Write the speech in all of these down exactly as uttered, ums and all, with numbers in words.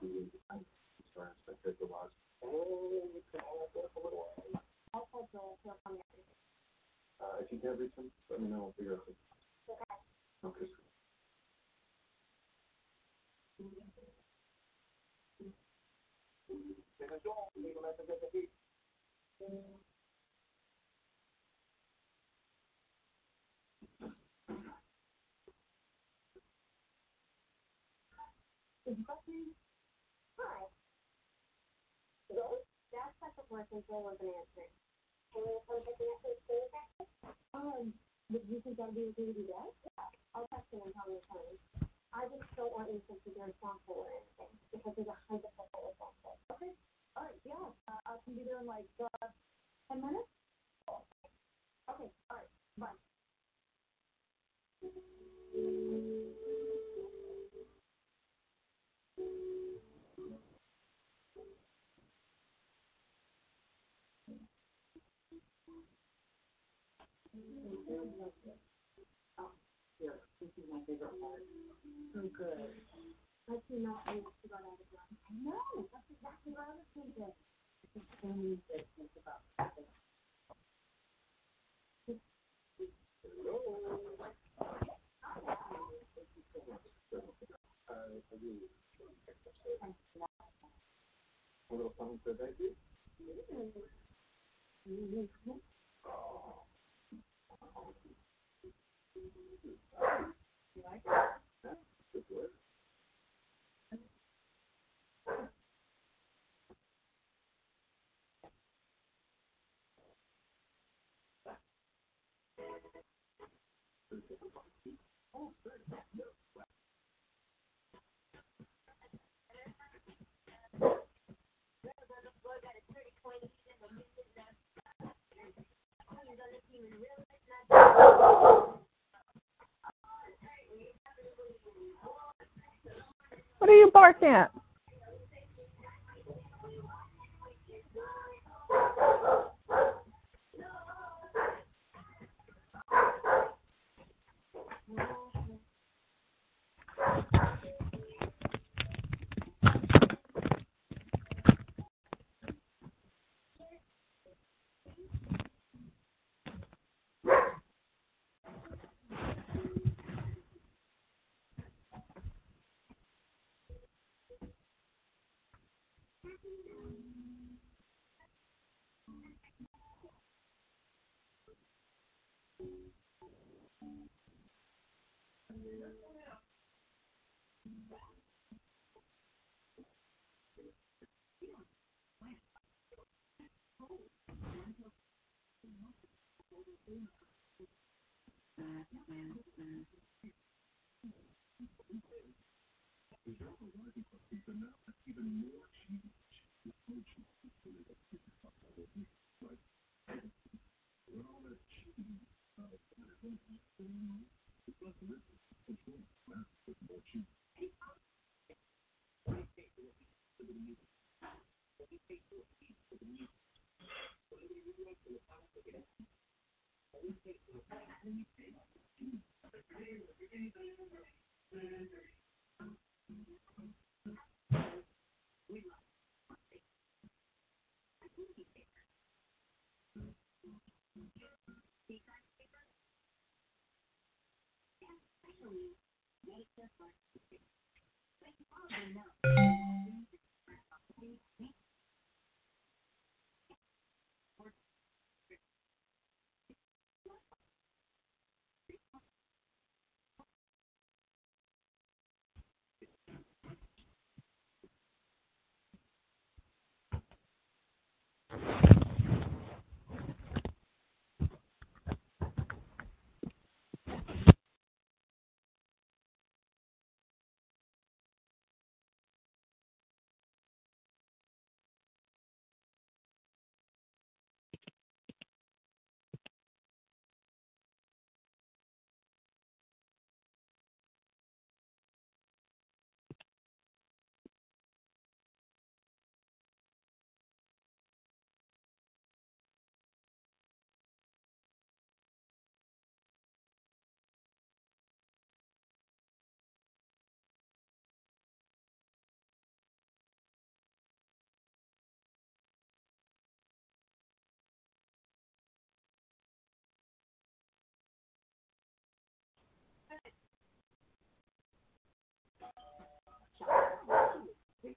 What are you barking at?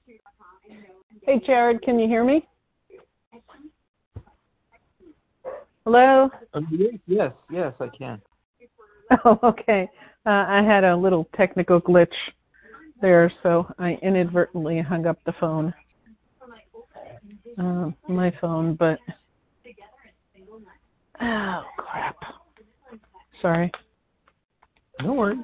Hey, Jared, can you hear me? Hello? Um, yes, yes, I can. Oh, okay. Uh, I had a little technical glitch there, so I inadvertently hung up the phone. Uh, my phone, but... Oh, crap. Sorry. No worries.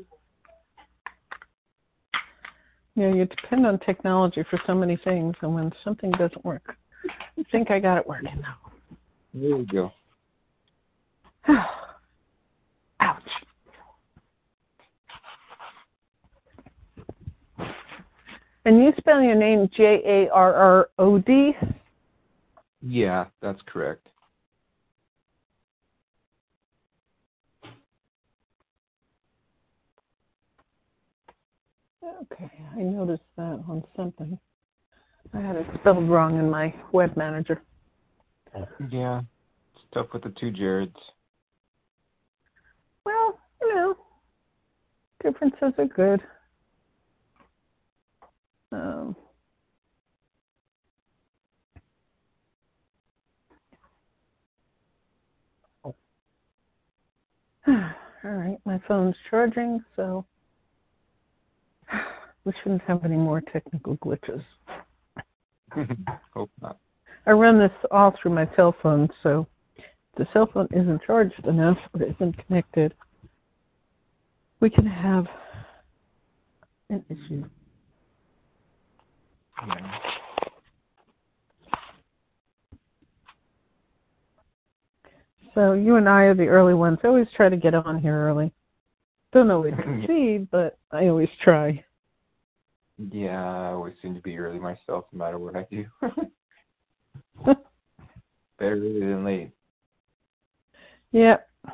Yeah, you depend on technology for so many things, and when something doesn't work, I think I got it working now. There we go. Ouch. And you spell your name J A R R O D? Yeah, that's correct. Okay, I noticed that on something. I had it spelled wrong in my web manager. Yeah, it's tough with the two Jareds. Well, you know, differences are good. Um, all right, my phone's charging, so we shouldn't have any more technical glitches. Hope not. I run this all through my cell phone, so if the cell phone isn't charged enough or isn't connected, we can have an issue. Yeah. So you and I are the early ones. I always try to get on here early. Don't always succeed, but I always try. Yeah, I always seem to be early myself, no matter what I do. Better early than late. Yeah.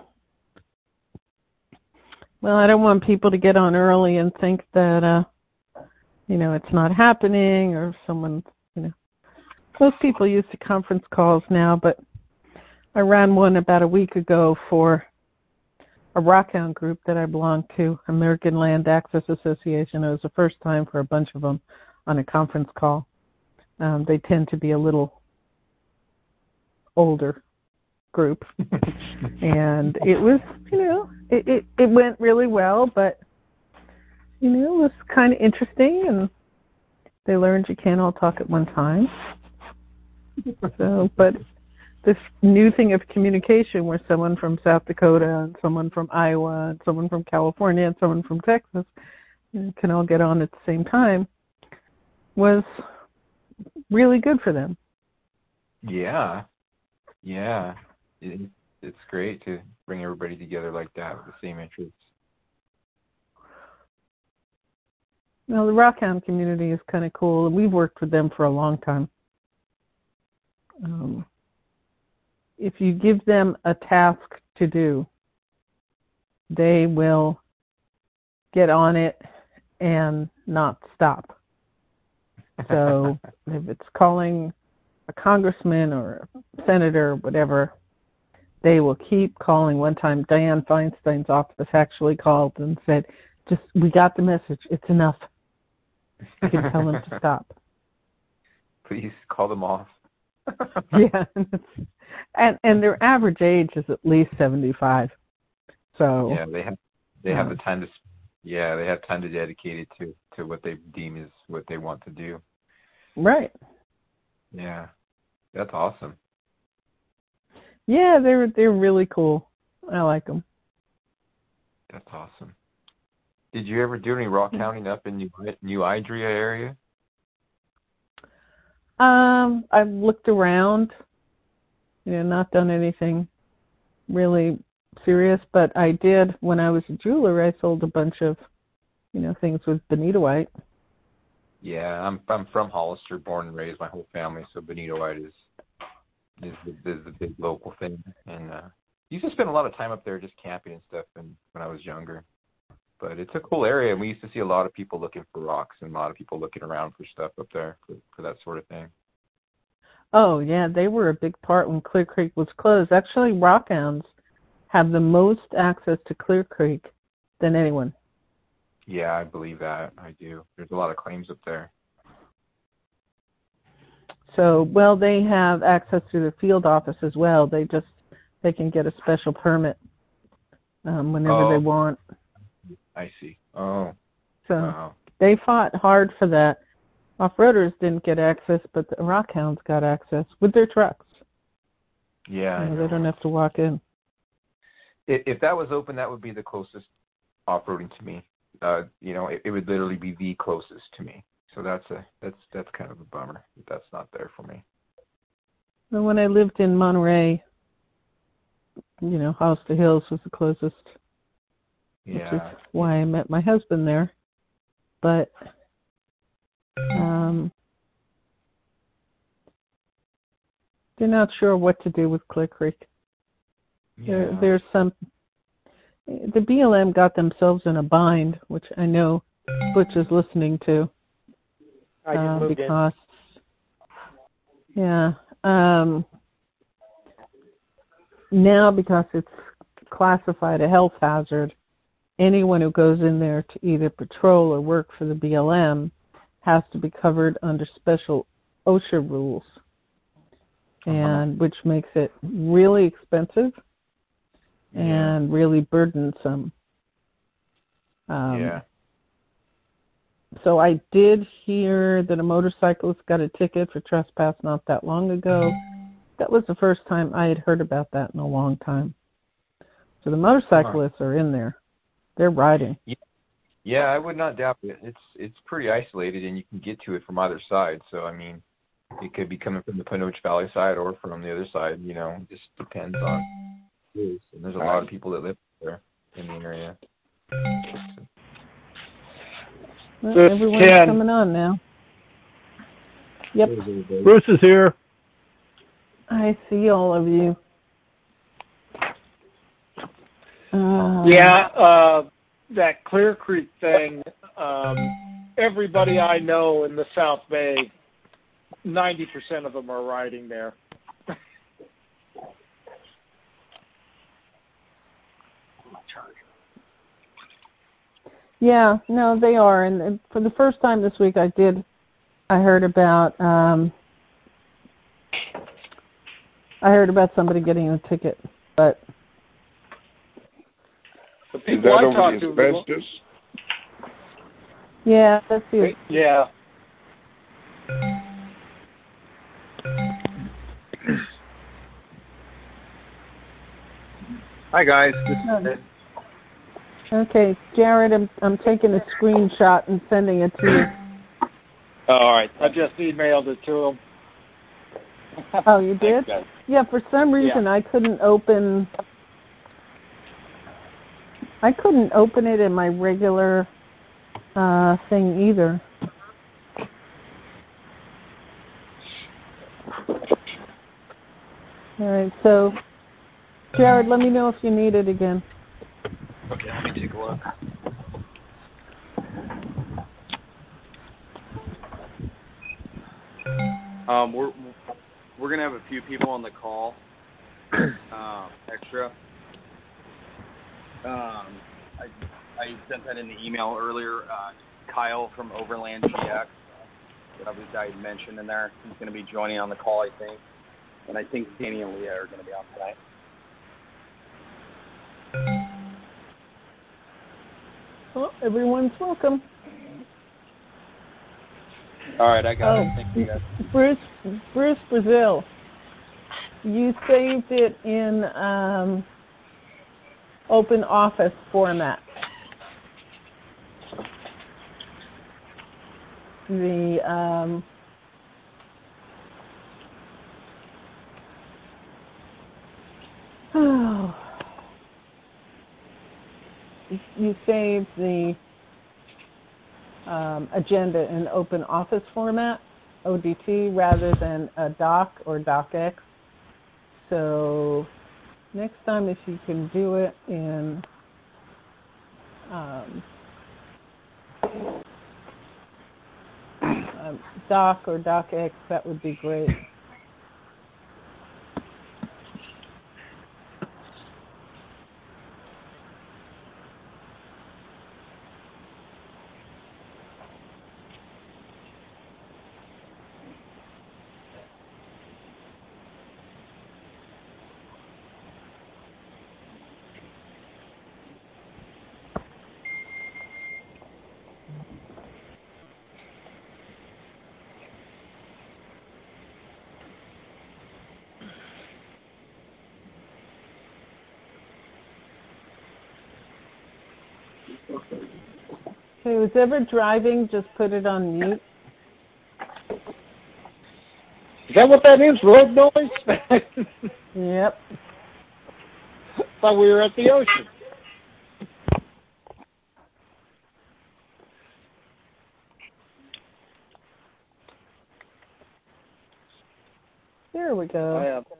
Well, I don't want people to get on early and think that, uh, you know, it's not happening or someone, you know. Most people use the conference calls now, but I ran one about a week ago for a Rockhound group that I belong to, American Land Access Association. It was the first time for a bunch of them on a conference call. Um, they tend to be a little older group. And it was, you know, it, it, it went really well, but, you know, it was kind of interesting, and they learned you can't all talk at one time. So, but this new thing of communication where someone from South Dakota and someone from Iowa and someone from California and someone from Texas can all get on at the same time was really good for them. Yeah. Yeah. It, it's great to bring everybody together like that with the same interests. Well, the Rockhound community is kind of cool, and we've worked with them for a long time. Um, if you give them a task to do, they will get on it and not stop. So if it's calling a congressman or a senator or whatever, they will keep calling. One time, Dianne Feinstein's office actually called and said, just, we got the message. It's enough. You can tell them to stop. Please call them off. Yeah. And and their average age is at least seventy-five. So yeah, they have they have the time to yeah, they have time to dedicate it to, to what they deem is what they want to do. Right. Yeah. That's awesome. Yeah, they're they're really cool. I like them. That's awesome. Did you ever do any rock hounding up in New New Idria area? Um, I've looked around. You know, not done anything really serious, but I did when I was a jeweler. I sold a bunch of, you know, things with Bonita White. Yeah, I'm I'm from Hollister, born and raised, my whole family. So Bonita White is is the, is the big local thing, and uh, used to spend a lot of time up there just camping and stuff. And when I was younger, but it's a cool area, and we used to see a lot of people looking for rocks and a lot of people looking around for stuff up there for, for that sort of thing. Oh yeah, they were a big part when Clear Creek was closed. Actually, Rockhounds have the most access to Clear Creek than anyone. Yeah, I believe that. I do. There's a lot of claims up there. So, well, they have access to the field office as well. They just, they can get a special permit um, whenever Oh. they want. I see. Oh. So Wow. they fought hard for that. Off-roaders didn't get access, but the Rockhounds got access with their trucks. Yeah. You I know, know. they don't have to walk in. If, if that was open, that would be the closest off-roading to me. Uh, you know, it, it would literally be the closest to me. So that's a that's that's kind of a bummer that that's not there for me. And when I lived in Monterey, you know, Hollister Hills was the closest, Yeah. which is why I met my husband there. But um, they're not sure what to do with Clear Creek. Yeah. There, there's some. The B L M got themselves in a bind, which I know Butch is listening to. I just uh, moved because, in. Yeah. Um, now, because it's classified a health hazard, anyone who goes in there to either patrol or work for the B L M has to be covered under special OSHA rules, and uh-huh. which makes it really expensive yeah. and really burdensome. Um, yeah. So I did hear that a motorcyclist got a ticket for trespass not that long ago. That was the first time I had heard about that in a long time. So the motorcyclists uh-huh. are in there. They're riding. Yeah. yeah, I would not doubt it. It's it's pretty isolated, and you can get to it from either side. So, I mean, it could be coming from the Panoche Valley side or from the other side. You know, it just depends on who it is. And there's a lot of people that live there in the area. So. Well, everyone's Ken. Coming on now. Yep. Bruce is here. I see all of you. Uh, yeah, uh, that Clear Creek thing, um, everybody I know in the South Bay, ninety percent of them are riding there. Yeah, no, they are, and for the first time this week, I did. I heard about. Um, I heard about somebody getting a ticket, but. The people Is that I over the asbestos? Yeah, that's it. Yeah. Hi guys. This is Ed. Okay, Jared, I'm I'm taking a screenshot and sending it to you. Oh, all right, I just emailed it to him. Oh, you did? Thanks, yeah, for some reason yeah. I couldn't open. I couldn't open it in my regular uh, thing either. All right, so Jared, let me know if you need it again. Okay, let me take a look. Um, we're we're gonna have a few people on the call, um, extra. Um, I I sent that in the email earlier. Uh, Kyle from Overland G X, that obviously I mentioned in there. He's gonna be joining on the call, I think, and I think Danny and Leah are gonna be on tonight. Well, everyone's welcome. All right, I got oh, it. Thank you, guys. Bruce, Bruce Brazil, you saved it in um, open office format. The um, oh. You saved the um, agenda in open office format, O D T, rather than a doc or docx. So next time, if you can do it in um, um, doc or docx, that would be great. Okay, who's ever driving, just put it on mute. Is that what that is? Road noise? Yep. Thought we were at the ocean. There we go. I am.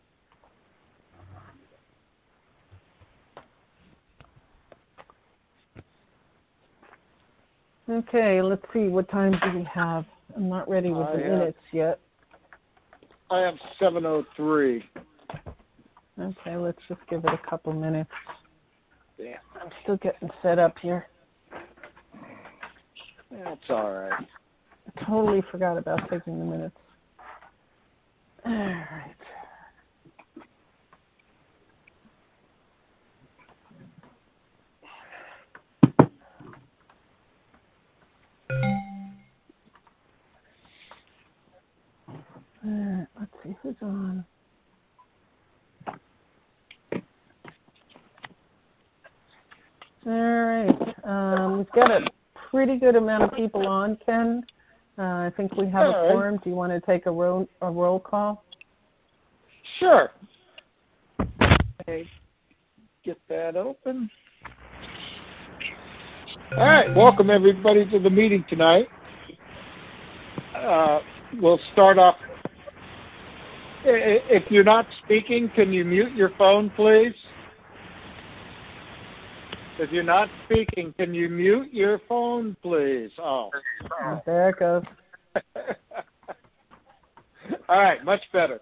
Okay, let's see. What time do we have? I'm not ready with I the have- minutes yet. I have seven oh three. Okay, let's just give it a couple minutes. Yeah, I'm still getting set up here. that's all right. I totally forgot about taking the minutes. All right. All right, let's see who's on. All right. Um, we've got a pretty good amount of people on, Ken. Uh, I think we have All a right. quorum. Do you want to take a roll, a roll call? Sure. Okay. Get that open. All right. Welcome, everybody, to the meeting tonight. Uh, we'll start off. I- i- If you're not speaking, can you mute your phone, please? If you're not speaking, can you mute your phone, please? Oh. Oh, there it goes. All right, much better.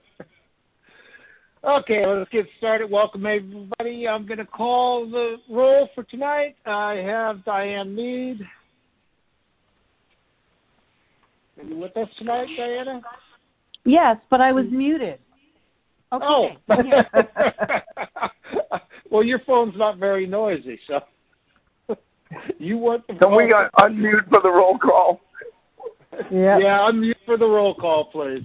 Okay, let's get started. Welcome, everybody. I'm going to call the roll for tonight. I have Diane Mead. Are you with us tonight, Diana? Yes, but I was muted. Okay. Oh. I'm here. Well, your phone's not very noisy, so you want the Can we uh, unmute for the roll call? Yep. Yeah, unmute for the roll call, please.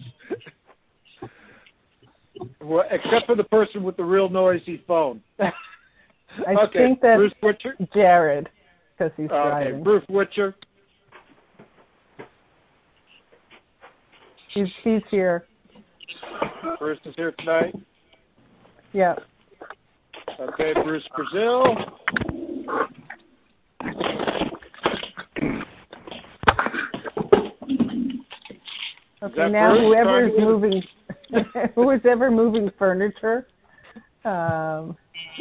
Well, except for the person with the real noisy phone. I okay, think that's Bruce Witcher. Jared, because he's Okay, driving. Bruce Witcher. He's, he's here. Bruce is here tonight. Yep. Okay, Bruce Brazil. Okay, that now Bruce? whoever is Sorry. moving, who is ever moving furniture, um,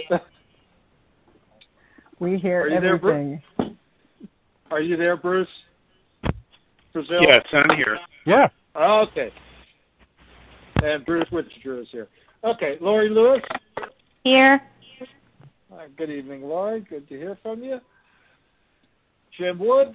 we hear Are you there, Bru- everything. Are you there, Bruce? Brazil? Yes, I'm here. Yeah. Okay. And Bruce Witcher is here. Okay, Lori Lewis. Here. Hi, good evening, Lori. Good to hear from you. Jim Woods.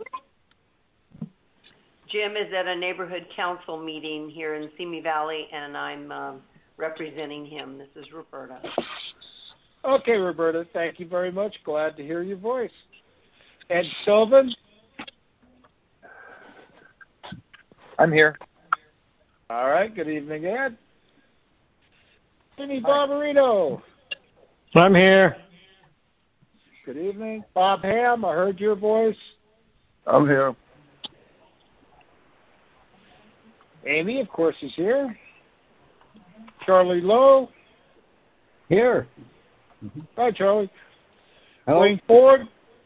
Jim is at a neighborhood council meeting here in Simi Valley, and I'm um, representing him. This is Roberta. Okay, Roberta, thank you very much. Glad to hear your voice. Ed Sylvan. I'm here. All right, good evening, Ed. Jimmy Barbarino. I'm here. Good evening. Bob Ham, I heard your voice. I'm here. Amy, of course, is here. Charlie Lowe. Here. Hi, Charlie. Hello. Wayne Ford.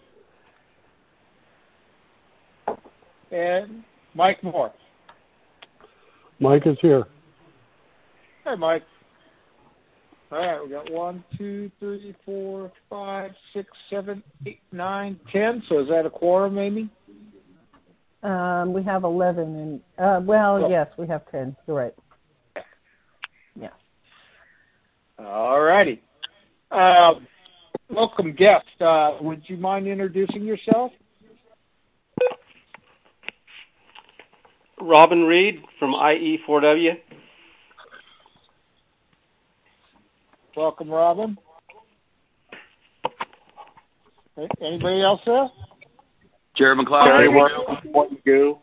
And Mike Moore. Mike is here. Hi, Mike. All right, we got one, two, three, four, five, six, seven, eight, nine, ten. So is that a quorum, Amy? Um, we have eleven, and uh, well, Oh. yes, we have ten. You're right. Yeah. All righty. Uh, welcome, guest. Uh, would you mind introducing yourself? Robin Reed from I E four W. Welcome, Robin. A- Anybody else there? Jared McLeod. Jerry One Goo.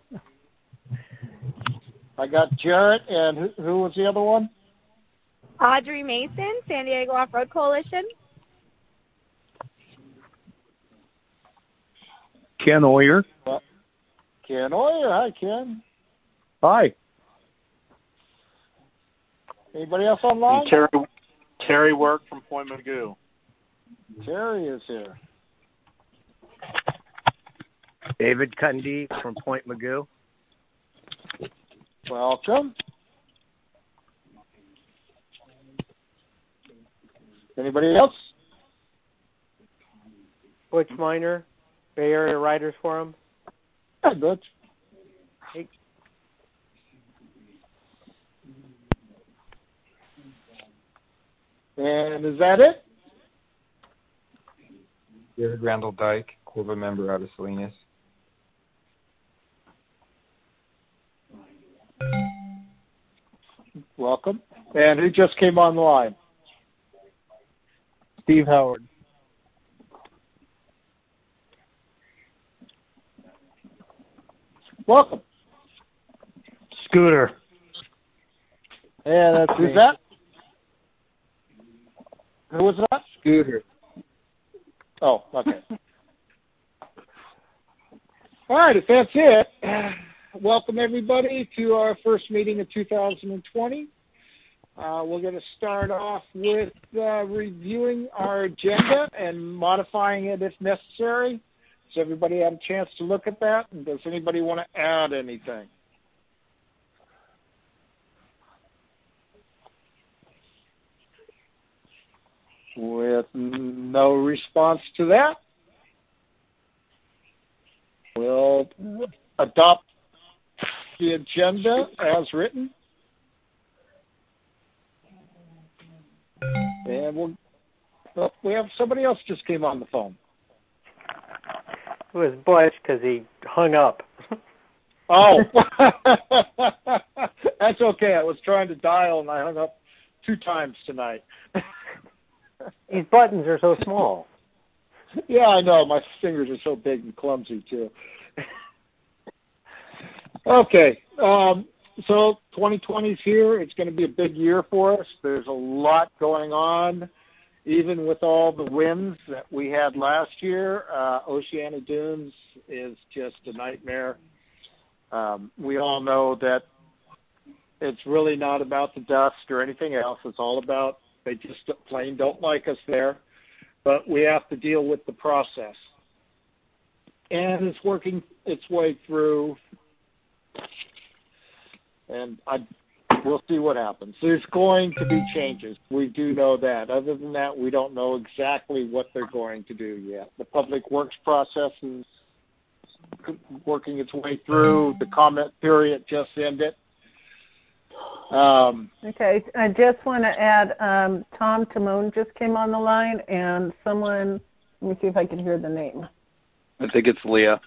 I got Jarrett, and who, who was the other one? Audrey Mason, San Diego Off-Road Coalition. Ken Oyer. Uh, Ken Oyer. Hi, Ken. Hi. Anybody else online? And Terry, Terry Work from Point Magoo. Terry is here. David Cundy from Point Magoo. Welcome. Anybody else? Butch Miner, Bay Area Writers Forum. Hi, Butch. Hey. And is that it? Jared Randall Dyke, Corva member out of Salinas. Welcome. And who just came on the line? Steve Howard. Welcome. Scooter. Yeah, that's who's me. that? Who was that? Scooter. Oh, okay. All right, if that's it, welcome everybody to our first meeting of two thousand twenty. Uh, we're going to start off with uh, reviewing our agenda and modifying it if necessary. Does everybody have a chance to look at that? And does anybody want to add anything? With no response to that, we'll adopt the agenda as written. And we'll, oh, we have somebody else just came on the phone. It was Butch because he hung up. Oh, that's okay. I was trying to dial and I hung up two times tonight. These buttons are so small. Yeah, I know. My fingers are so big and clumsy, too. Okay. Um, so twenty twenty is here. It's going to be a big year for us. There's a lot going on. Even with all the wins that we had last year, uh, Oceana Dunes is just a nightmare. Um, we all know that it's really not about the dust or anything else. It's all about they just plain don't like us there. But we have to deal with the process. And it's working its way through. And I, we'll see what happens. There's going to be changes. We do know that. Other than that, we don't know exactly what they're going to do yet. The public works process is working its way through. The comment period just ended. Um, okay, I just want to add, um, Tom Timone just came on the line, and someone, let me see if I can hear the name. I think it's Leah.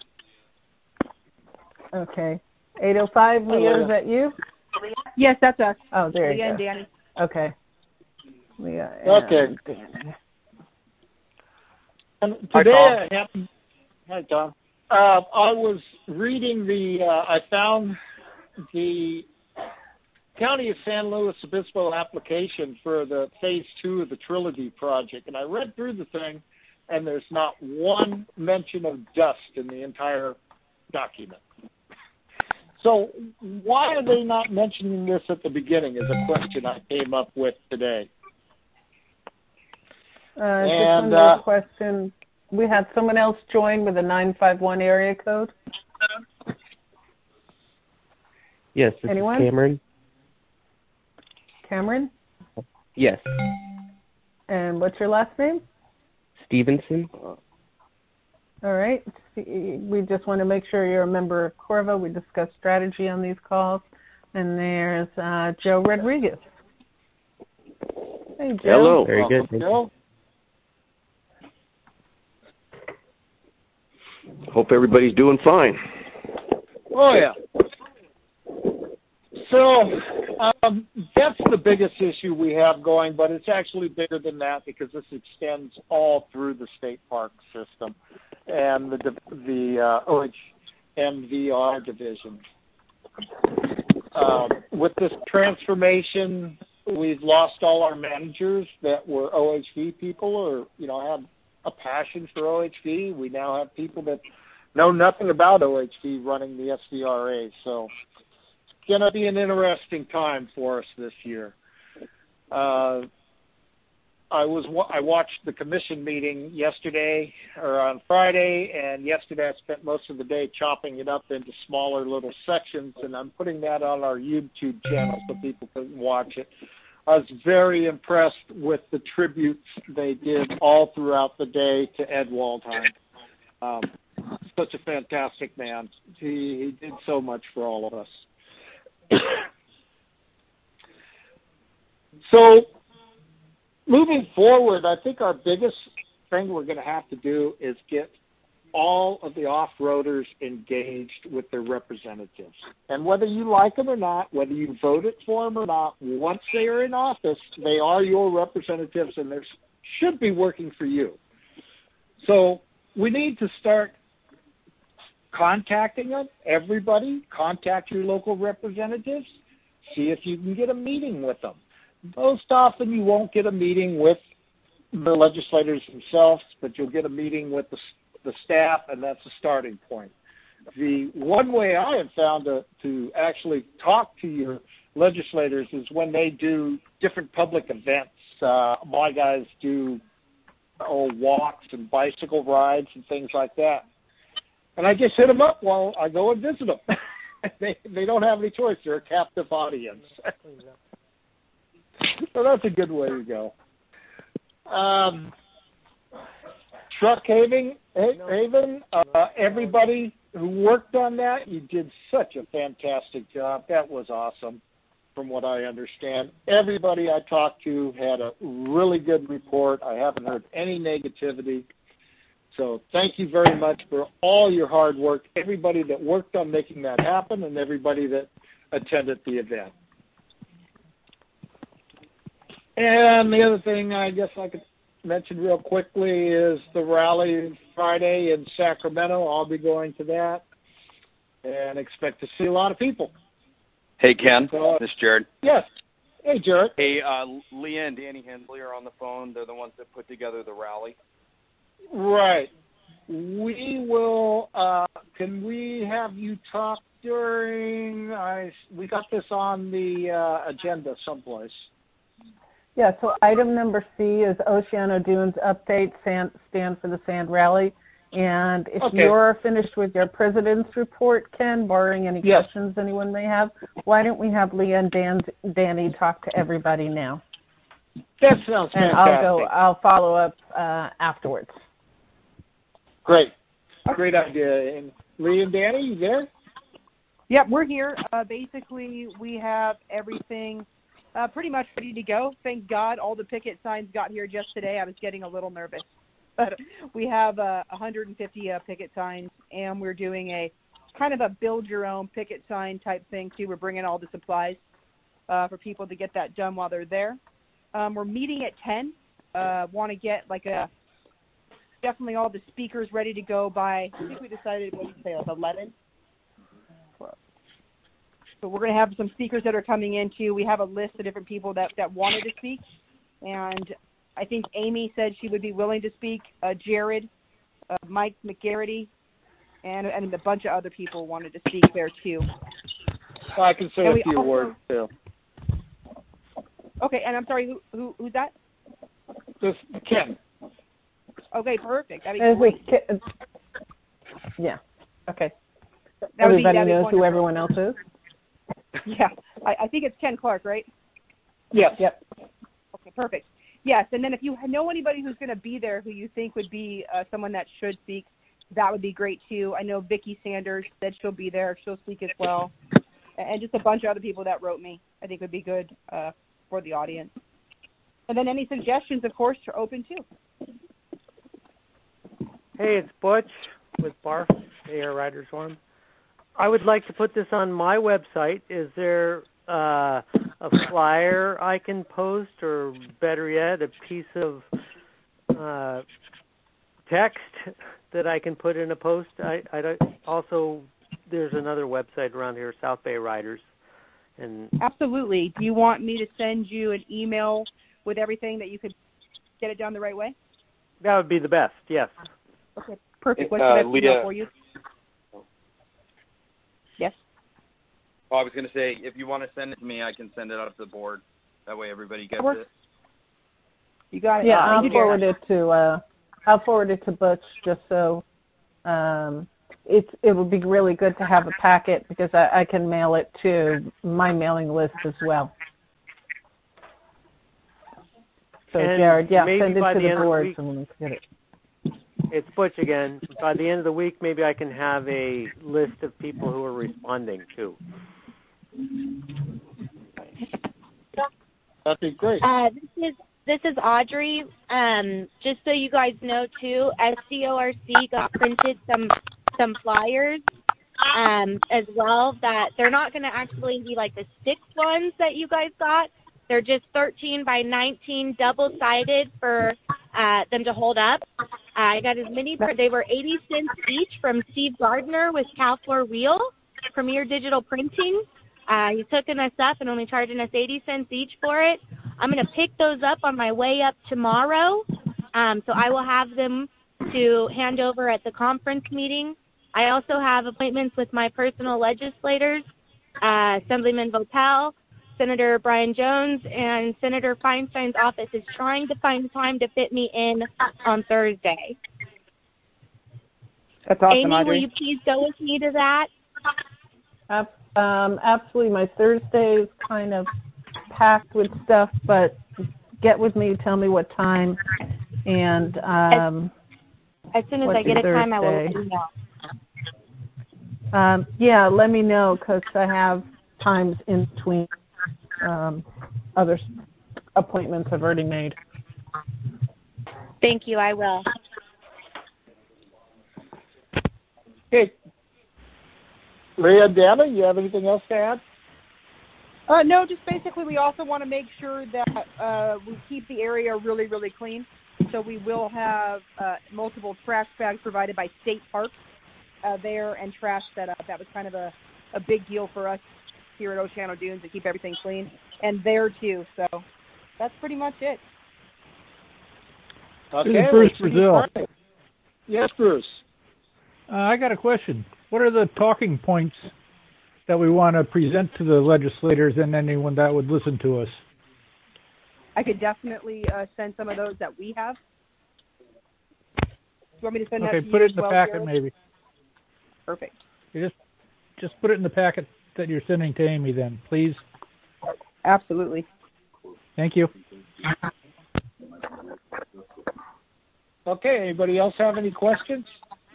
Okay. eight oh five, Leah, is that you? Yes, that's us. Oh, there Leah you and go. Danny. Okay. Leah and Okay. Danny. And Hi, today Tom. I happened, hi, Tom. Uh, I was reading the, uh, I found the County of San Luis Obispo application for the phase two of the Trilogy project, and I read through the thing, and there's not one mention of dust in the entire document. So why are they not mentioning this at the beginning is a question I came up with today. Uh, And, just one uh, question. We had someone else join with a nine five one area code. Yes, this Anyone? is Cameron. Cameron? Yes, And what's your last name? Stevenson. All right. We just want to make sure you're a member of Corva. We discuss strategy on these calls. And there's uh, Joe Rodriguez. Hey, Joe. Hello. Very Welcome, good. Thank Joe. Hope everybody's doing fine. Oh, yeah. So um, that's the biggest issue we have going, but it's actually bigger than that because this extends all through the state park system and the the uh, O H M V R division. Um, with this transformation, we've lost all our managers that were O H V people or, you know, had a passion for O H V. We now have people that know nothing about O H V running the S V R A. So it's going to be an interesting time for us this year. Uh, I was I watched the commission meeting yesterday or on Friday, and yesterday I spent most of the day chopping it up into smaller little sections, and I'm putting that on our YouTube channel so people can watch it. I was very impressed with the tributes they did all throughout the day to Ed Waldheim. Um, such a fantastic man. He, he did so much for all of us. So, moving forward, I think our biggest thing we're going to have to do is get all of the off-roaders engaged with their representatives. And whether you like them or not, whether you voted for them or not, once they are in office, they are your representatives and they should be working for you. So we need to start contacting them, everybody. Contact your local representatives. See if you can get a meeting with them. Most often you won't get a meeting with the legislators themselves, but you'll get a meeting with the, the staff, and that's a starting point. The one way I have found to, to actually talk to your legislators is when they do different public events. Uh, my guys do oh, walks and bicycle rides and things like that. And I just hit them up while I go and visit them. they, they don't have any choice. They're a captive audience. So that's a good way to go. Um, truck Haven, Haven uh, everybody who worked on that, you did such a fantastic job. That was awesome, from what I understand. Everybody I talked to had a really good report. I haven't heard any negativity. So thank you very much for all your hard work, everybody that worked on making that happen, and everybody that attended the event. And the other thing I guess I could mention real quickly is the rally Friday in Sacramento. I'll be going to that and expect to see a lot of people. Hey, Ken. So, this is Jared. Yes. Hey, Jared. Hey, uh, Leah and Danny Hensley are on the phone. They're the ones that put together the rally. Right. We will, uh, can we have you talk during, I, we got this on the uh, agenda someplace. Yeah, so item number C is Oceano Dunes update, sand, stand for the sand rally. And if Okay. you're finished with your president's report, Ken, barring any Yes. questions anyone may have, why don't we have Leah and Dan, Danny talk to everybody now? That sounds fantastic. And I'll go, I'll follow up uh, afterwards. Great. Great idea. And Lee and Danny, you there? Yep, we're here. Uh, basically, we have everything uh, pretty much ready to go. Thank God all the picket signs got here just today. I was getting a little nervous. But we have uh, one hundred fifty uh, picket signs, and we're doing a kind of a build-your-own picket sign type thing, too. We're bringing all the supplies uh, for people to get that done while they're there. Um, we're meeting at ten. Uh, want to get, like, a definitely all the speakers ready to go by, I think we decided, what did you say, like eleven? So we're going to have some speakers that are coming in, too. We have a list of different people that, that wanted to speak, and I think Amy said she would be willing to speak. Uh, Jared, uh, Mike McGarity, and, and a bunch of other people wanted to speak there, too. I can say and a few also, words, too. Okay, and I'm sorry, who, who who's that? This Ken. Okay, perfect. That'd be great. Ki- yeah, okay. That Everybody be, knows wonderful. who everyone else is? Yeah, I, I think it's Ken Clark, right? Yes. Yep. Okay, perfect. Yes, and then if you know anybody who's going to be there who you think would be uh, someone that should speak, that would be great, too. I know Vicki Sanders said she'll be there. She'll speak as well. And just a bunch of other people that wrote me I think would be good uh, for the audience. And then any suggestions, of course, are open, too. Hey, it's Butch with Barf, A R Riders Forum. I would like to put this on my website. Is there uh, a flyer I can post, or better yet, a piece of uh, text that I can put in a post? I, I don't, also, there's another website around here, South Bay Riders. And absolutely. Do you want me to send you an email with everything that you could get it done the right way? That would be the best, yes. Okay, perfect. It's, What's uh, the best email Leah, for you? Oh, I was going to say, if you want to send it to me, I can send it out to the board. That way everybody gets it. You got it. Yeah, Uh, I'll forward it to uh, I'll forward it to Butch just so um, it's it would be really good to have a packet because I, I can mail it to my mailing list as well. So And Jared, yeah, maybe send it by to the the end of the board week- so we can get it. It's Butch again. By the end of the week, maybe I can have a list of people who are responding too. That'd be great. Uh, this is this is Audrey. Um, just so you guys know too, S C O R C got printed some some flyers um, as well. That they're not going to actually be like the stick ones that you guys got. They're just thirteen by nineteen double sided for uh, them to hold up. Uh, I got as many. They were eighty cents each from Steve Gardner with Cal four Wheel, Premier Digital Printing. Uh, he's hooking us up and only charging us eighty cents each for it. I'm going to pick those up on my way up tomorrow. Um, so I will have them to hand over at the conference meeting. I also have appointments with my personal legislators, uh, Assemblyman Votel, Senator Brian Jones, and Senator Feinstein's office is trying to find time to fit me in on Thursday. That's awesome, Amy, Audrey. will you please go with me to that? Um, absolutely. My Thursday is kind of packed with stuff, but get with me, tell me what time, and um, as soon as I get a time, I will let you know. Um, yeah, let me know because I have times in between um, other appointments I've already made. Thank you. I will. Okay. Leah and Dana, you have anything else to add? Uh, no, just basically we also want to make sure that uh, we keep the area really, really clean. So we will have uh, multiple trash bags provided by State Parks uh, there and trash set up. That was kind of a, a big deal for us here at Oceano Dunes to keep everything clean. And there too. So that's pretty much it. Okay, This is Bruce let's see Brazil. Friday. Yes, Bruce. Uh, I got a question. What are the talking points that we want to present to the legislators and anyone that would listen to us? I could definitely uh, send some of those that we have. Do you want me to send Okay, that to put you it as in the well, packet Jared? maybe. Perfect. You just just put it in the packet that you're sending to Amy then, please. Absolutely. Thank you. Okay, anybody else have any questions?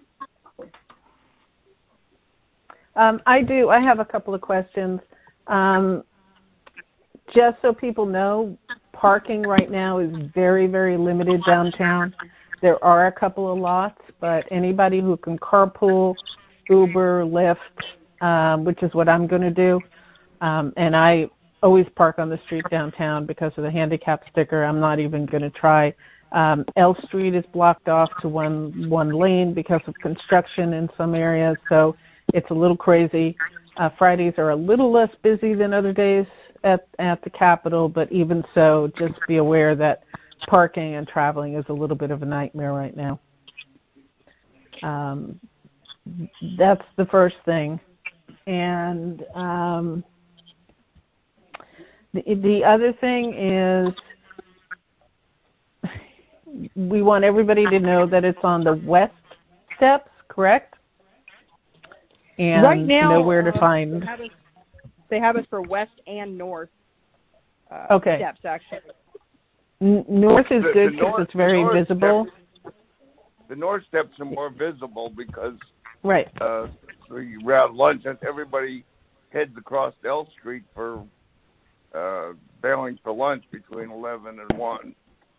Um, I do. I have a couple of questions. Um, just so people know, parking right now is very, very limited downtown. There are a couple of lots, but anybody who can carpool, Uber, Lyft, um, which is what I'm going to do, um, and I always park on the street downtown because of the handicap sticker. I'm not even going to try. Um, L Street is blocked off to one one lane because of construction in some areas, so it's a little crazy. Uh, Fridays are a little less busy than other days at at the Capitol, but even so, just be aware that parking and traveling is a little bit of a nightmare right now. Um, that's the first thing. And um, the, the other thing is we want everybody to know that it's on the west steps, correct? And right now, know where to uh, find. They have, us, they have us for west and north uh, Okay. steps, actually. N- north is The- good the because north- it's very the north visible. steps- the north steps are more visible because Right. uh, so you around lunch and everybody heads across L Street for uh, bailing for lunch between eleven and one.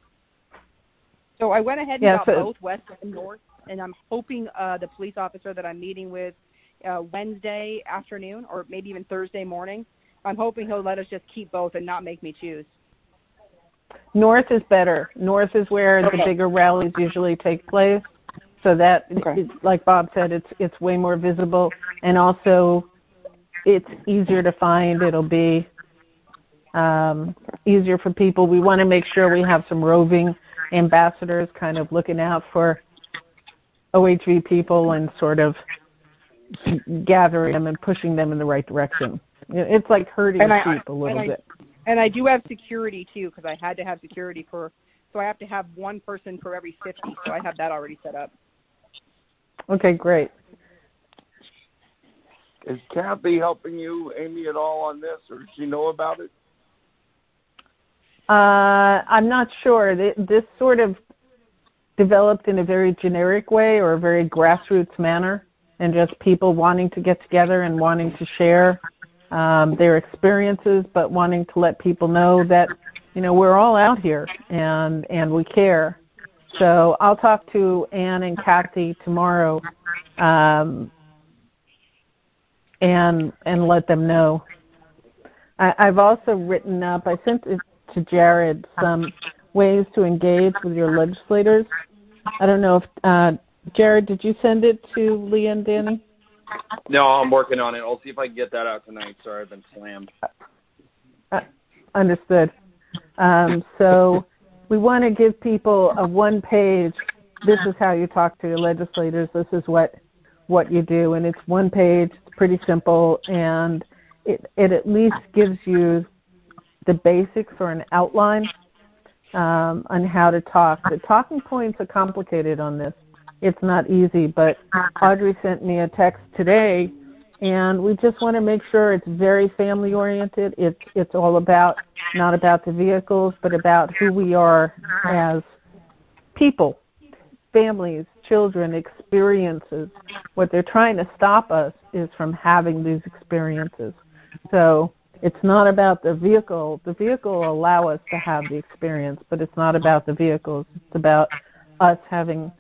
So I went ahead and Yeah, got so- both west and north, and I'm hoping uh, the police officer that I'm meeting with uh, Wednesday afternoon or maybe even Thursday morning, I'm hoping he'll let us just keep both and not make me choose. North is better. North is where Okay. the bigger rallies usually take place. So that, Okay. it's, like Bob said, it's it's way more visible, and also it's easier to find. It'll be um, easier for people. We want to make sure we have some roving ambassadors kind of looking out for O H V people and sort of gathering them and pushing them in the right direction. It's like herding and I, sheep a little and bit. I, and I do have security too, because I had to have security for. So I have to have one person for every fifty. So I have that already set up. Okay, great. Is Kathy helping you, Amy, at all on this, or does she know about it? Uh, I'm not sure. This sort of developed in a very generic way or a very grassroots manner, and just people wanting to get together and wanting to share um, their experiences, but wanting to let people know that, you know, we're all out here and, and we care. So I'll talk to Ann and Kathy tomorrow um, and and let them know. I, I've also written up, I sent it to Jared, some ways to engage with your legislators. I don't know if, uh, Jared, did you send it to Leah and Danny? No, I'm working on it. I'll see if I can get that out tonight. Sorry, I've been slammed. Uh, understood. Um, so we want to give people a one page, this is how you talk to your legislators, this is what what you do, and it's one page, it's pretty simple, and it, it at least gives you the basics or an outline um, on how to talk. The talking points are complicated on this. It's not easy, but Audrey sent me a text today, and we just want to make sure it's very family oriented. It's it's all about, not about the vehicles, but about who we are as people, families, children, experiences. What they're trying to stop us is from having these experiences. So it's not about the vehicle. The vehicle will allow us to have the experience, but it's not about the vehicles. It's about us having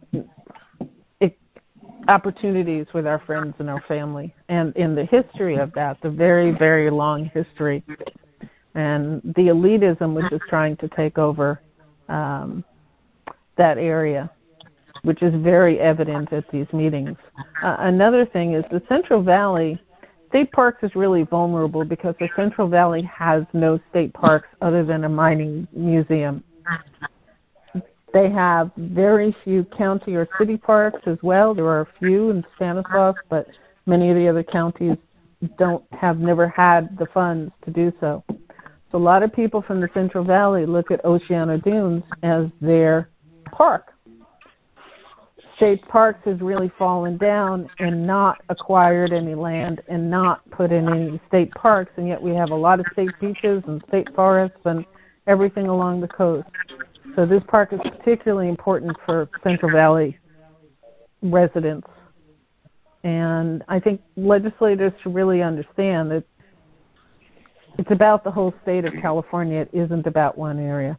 opportunities with our friends and our family, and in the history of that, the very, very long history, and the elitism which is trying to take over um, that area, which is very evident at these meetings. Uh, another thing is the Central Valley, State Parks is really vulnerable because the Central Valley has no state parks other than a mining museum. They have very few county or city parks as well. There are a few in Stanislaus, but many of the other counties don't have never had the funds to do so. So a lot of people from the Central Valley look at Oceano Dunes as their park. State Parks has really fallen down and not acquired any land and not put in any state parks, and yet we have a lot of state beaches and state forests and everything along the coast. So this park is particularly important for Central Valley residents. And I think legislators should really understand that it's about the whole state of California. It isn't about one area.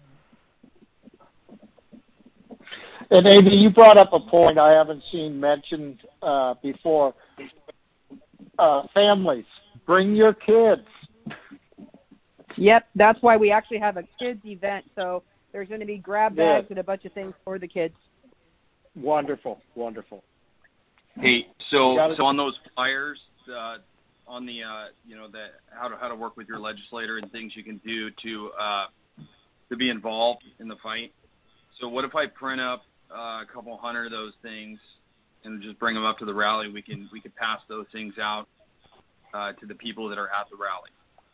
And Amy, you brought up a point I haven't seen mentioned uh, before. Uh, families, bring your kids. Yep, that's why we actually have a kids event. So there's going to be grab bags Good. and a bunch of things for the kids. Wonderful, wonderful. Hey, so gotta, so on those flyers, uh, on the uh, you know the how to how to work with your legislator and things you can do to uh, to be involved in the fight. So what if I print up uh, a couple hundred of those things and just bring them up to the rally? We can we could pass those things out uh, to the people that are at the rally.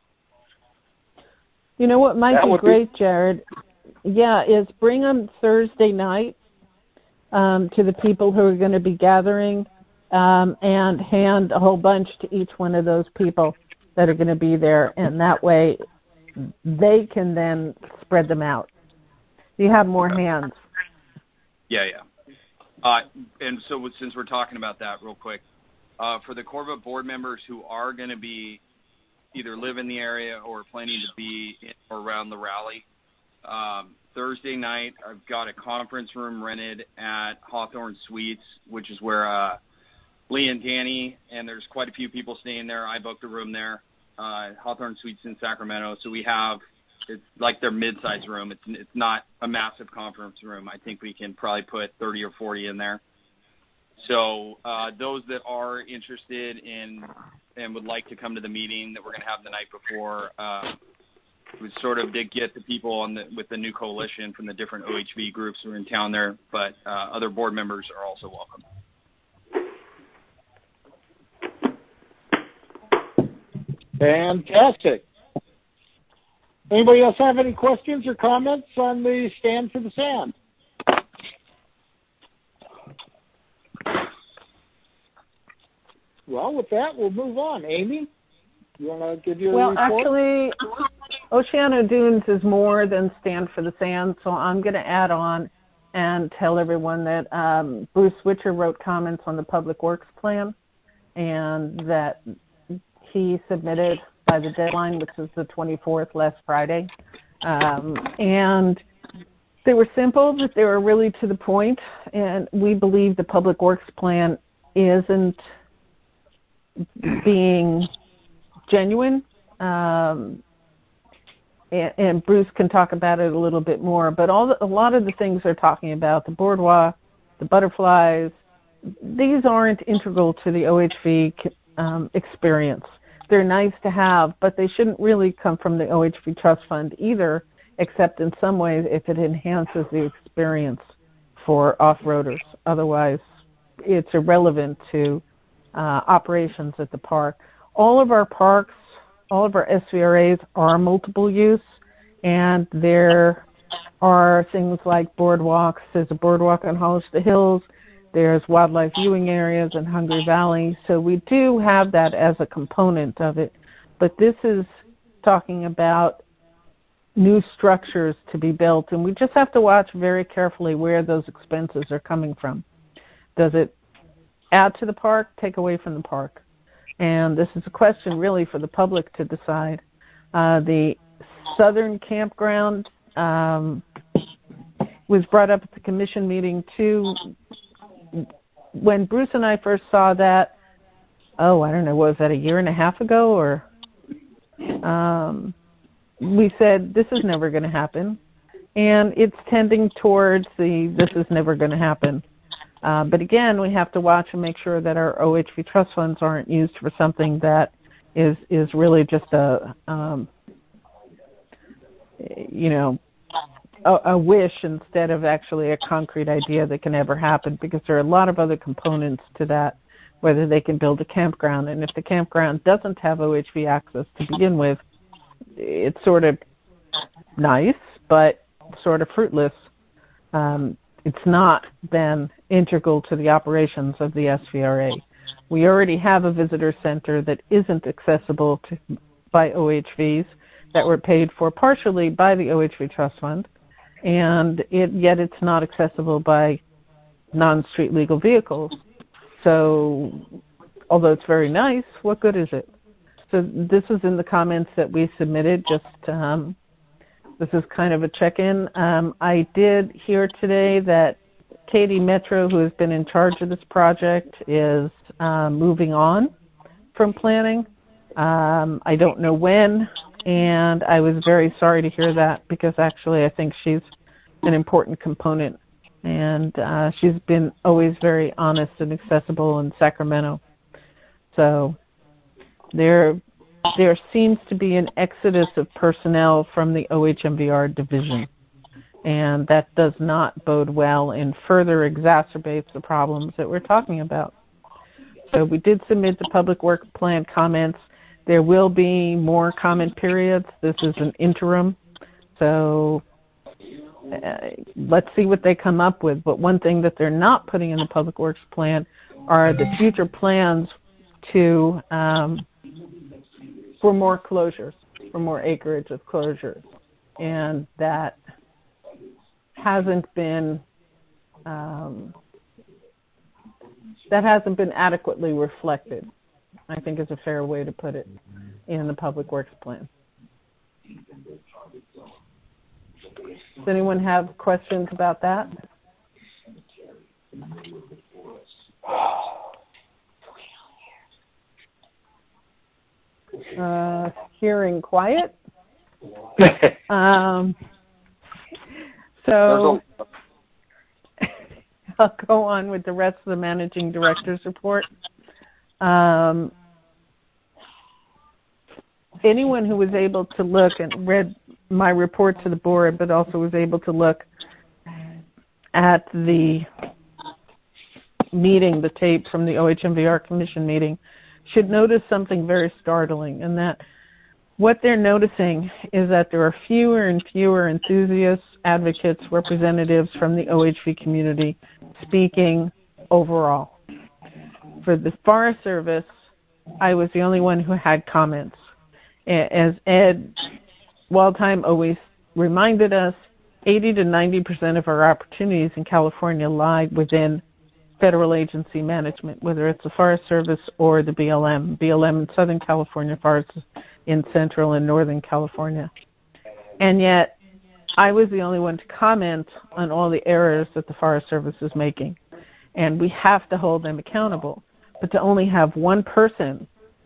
You know what might That be would great, be- Jared? Yeah, is bring them Thursday night um, to the people who are going to be gathering um, and hand a whole bunch to each one of those people that are going to be there, and that way they can then spread them out. You have more hands. Yeah, yeah. Uh, and so since we're talking about that real quick, uh, for the Corva board members who are going to be either live in the area or planning to be in or around the rally, um, Thursday night I've got a conference room rented at Hawthorne Suites, which is where uh, Lee and Danny, and there's quite a few people staying there. I booked a room there, uh, Hawthorne Suites in Sacramento. So we have, it's like their mid-size room. It's it's not a massive conference room. I think we can probably put thirty or forty in there. So uh, those that are interested in and would like to come to the meeting that we're going to have the night before, uh, we sort of did get the people on the, with the new coalition from the different O H V groups who are in town there, but uh, other board members are also welcome. Fantastic. Anybody else have any questions or comments on the Stand for the Sand? Well, with that, we'll move on. Amy, you want to give your well, report? Well, actually, Oceano Dunes is more than Stand for the Sand, so I'm going to add on and tell everyone that um, Bruce Witcher wrote comments on the Public Works Plan, and that he submitted by the deadline, which was the twenty-fourth, last Friday. Um, and they were simple, but they were really to the point, and we believe the Public Works Plan isn't being genuine. Um, and, and Bruce can talk about it a little bit more, but all the, a lot of the things they're talking about, the boardwalk, the butterflies, these aren't integral to the O H V um, experience. They're nice to have, but they shouldn't really come from the O H V Trust Fund either, except in some ways if it enhances the experience for off-roaders. Otherwise, it's irrelevant to uh, operations at the park. All of our parks, all of our S V R As are multiple use, and there are things like boardwalks. There's a boardwalk on Hollister Hills. There's wildlife viewing areas in Hungry Valley. So we do have that as a component of it. But this is talking about new structures to be built, and we just have to watch very carefully where those expenses are coming from. Does it add to the park, take away from the park? And this is a question really for the public to decide. Uh, the Southern Campground um, was brought up at the commission meeting too. When Bruce and I first saw that, oh, I don't know, was that a year and a half ago? Or um, we said, this is never going to happen. And it's tending towards the this is never going to happen. Uh, but again, we have to watch and make sure that our O H V trust funds aren't used for something that is is really just a, um, you know, a, a wish instead of actually a concrete idea that can ever happen, because there are a lot of other components to that, whether they can build a campground. And if the campground doesn't have O H V access to begin with, it's sort of nice, but sort of fruitless. Um, it's not then integral to the operations of the S V R A. We already have a visitor center that isn't accessible to, by O H Vs that were paid for partially by the O H V Trust Fund, and it, yet it's not accessible by non-street legal vehicles. So although it's very nice, what good is it? So this was in the comments that we submitted. Just um, this is kind of a check-in. Um, I did hear today that Katie Metro, who has been in charge of this project, is uh, moving on from planning. Um, I don't know when, and I was very sorry to hear that, because actually I think she's an important component, and uh, she's been always very honest and accessible in Sacramento. So there there seems to be an exodus of personnel from the O H M V R division, and that does not bode well and further exacerbates the problems that we're talking about. So we did submit the public work plan comments. There will be more comment periods. This is an interim, so uh, let's see what they come up with. But one thing that they're not putting in the public works plan are the future plans to um, for more closures, for more acreage of closures, and that hasn't been um, that hasn't been adequately reflected, I think, is a fair way to put it, in the public works plan. Does anyone have questions about that? Uh, hearing quiet. um, so I'll go on with the rest of the managing director's report. Um, anyone who was able to look and read my report to the board, but also was able to look at the meeting, the tape from the O H M V R Commission meeting, should notice something very startling, and that what they're noticing is that there are fewer and fewer enthusiasts, advocates, representatives from the O H V community speaking overall. For the Forest Service, I was the only one who had comments. As Ed Waldheim always reminded us, eighty to ninety percent of our opportunities in California lie within federal agency management, whether it's the Forest Service or the B L M, B L M in Southern California, Forests in Central and Northern California. And yet, I was the only one to comment on all the errors that the Forest Service is making. And we have to hold them accountable. But to only have one person,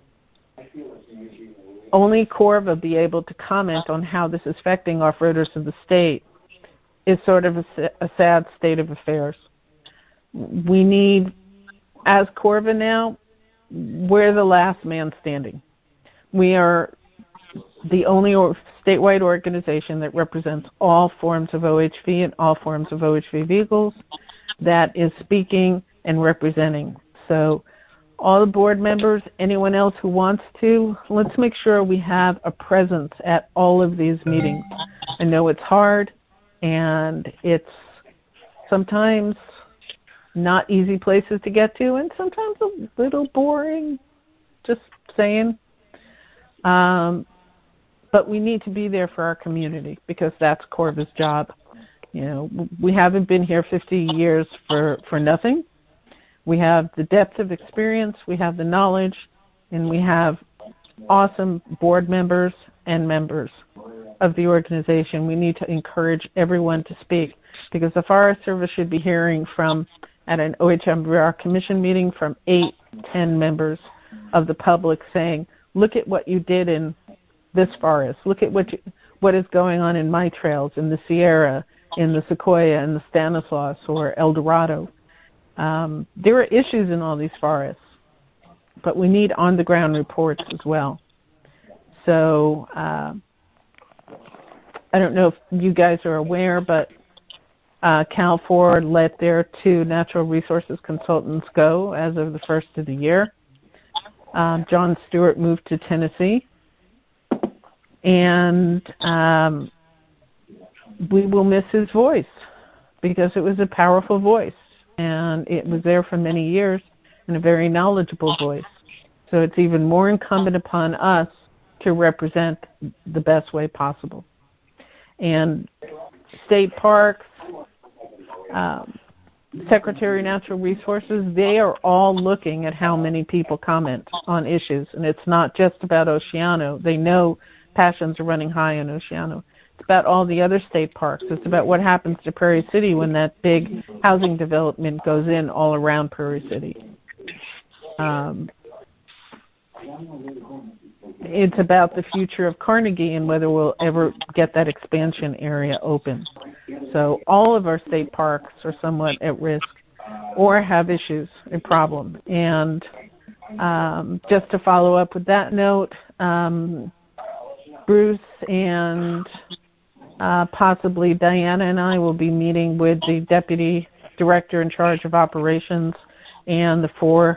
only Corva be able to comment on how this is affecting off-roaders in the state is sort of a, a sad state of affairs. We need, as Corva now, we're the last man standing. We are the only or, statewide organization that represents all forms of O H V and all forms of O H V vehicles that is speaking and representing. So all the board members, anyone else who wants to, let's make sure we have a presence at all of these meetings. I know it's hard, and it's sometimes not easy places to get to, and sometimes a little boring, just saying. Um, but we need to be there for our community because that's Corva's job. You know, we haven't been here fifty years for, for nothing. We have the depth of experience, we have the knowledge, and we have awesome board members and members of the organization. We need to encourage everyone to speak because the Forest Service should be hearing from, at an O H M B R commission meeting, from eight, ten members of the public saying, look at what you did in this forest. Look at what you, what is going on in my trails, in the Sierra, in the Sequoia, in the Stanislaus, or El Dorado. Um, there are issues in all these forests, but we need on-the-ground reports as well. So uh, I don't know if you guys are aware, but uh, Cal four let their two natural resources consultants go as of the first of the year. Um, John Stewart moved to Tennessee, and um, we will miss his voice because it was a powerful voice, and it was there for many years, and a very knowledgeable voice. So it's even more incumbent upon us to represent the best way possible. And state parks, um, Secretary of Natural Resources, they are all looking at how many people comment on issues. And it's not just about Oceano. They know passions are running high in Oceano. It's about all the other state parks. It's about what happens to Prairie City when that big housing development goes in all around Prairie City. Um, it's about the future of Carnegie and whether we'll ever get that expansion area open. So all of our state parks are somewhat at risk or have issues and problem. And um, just to follow up with that note, um, Bruce and uh, possibly Diana and I will be meeting with the Deputy Director in charge of operations and the four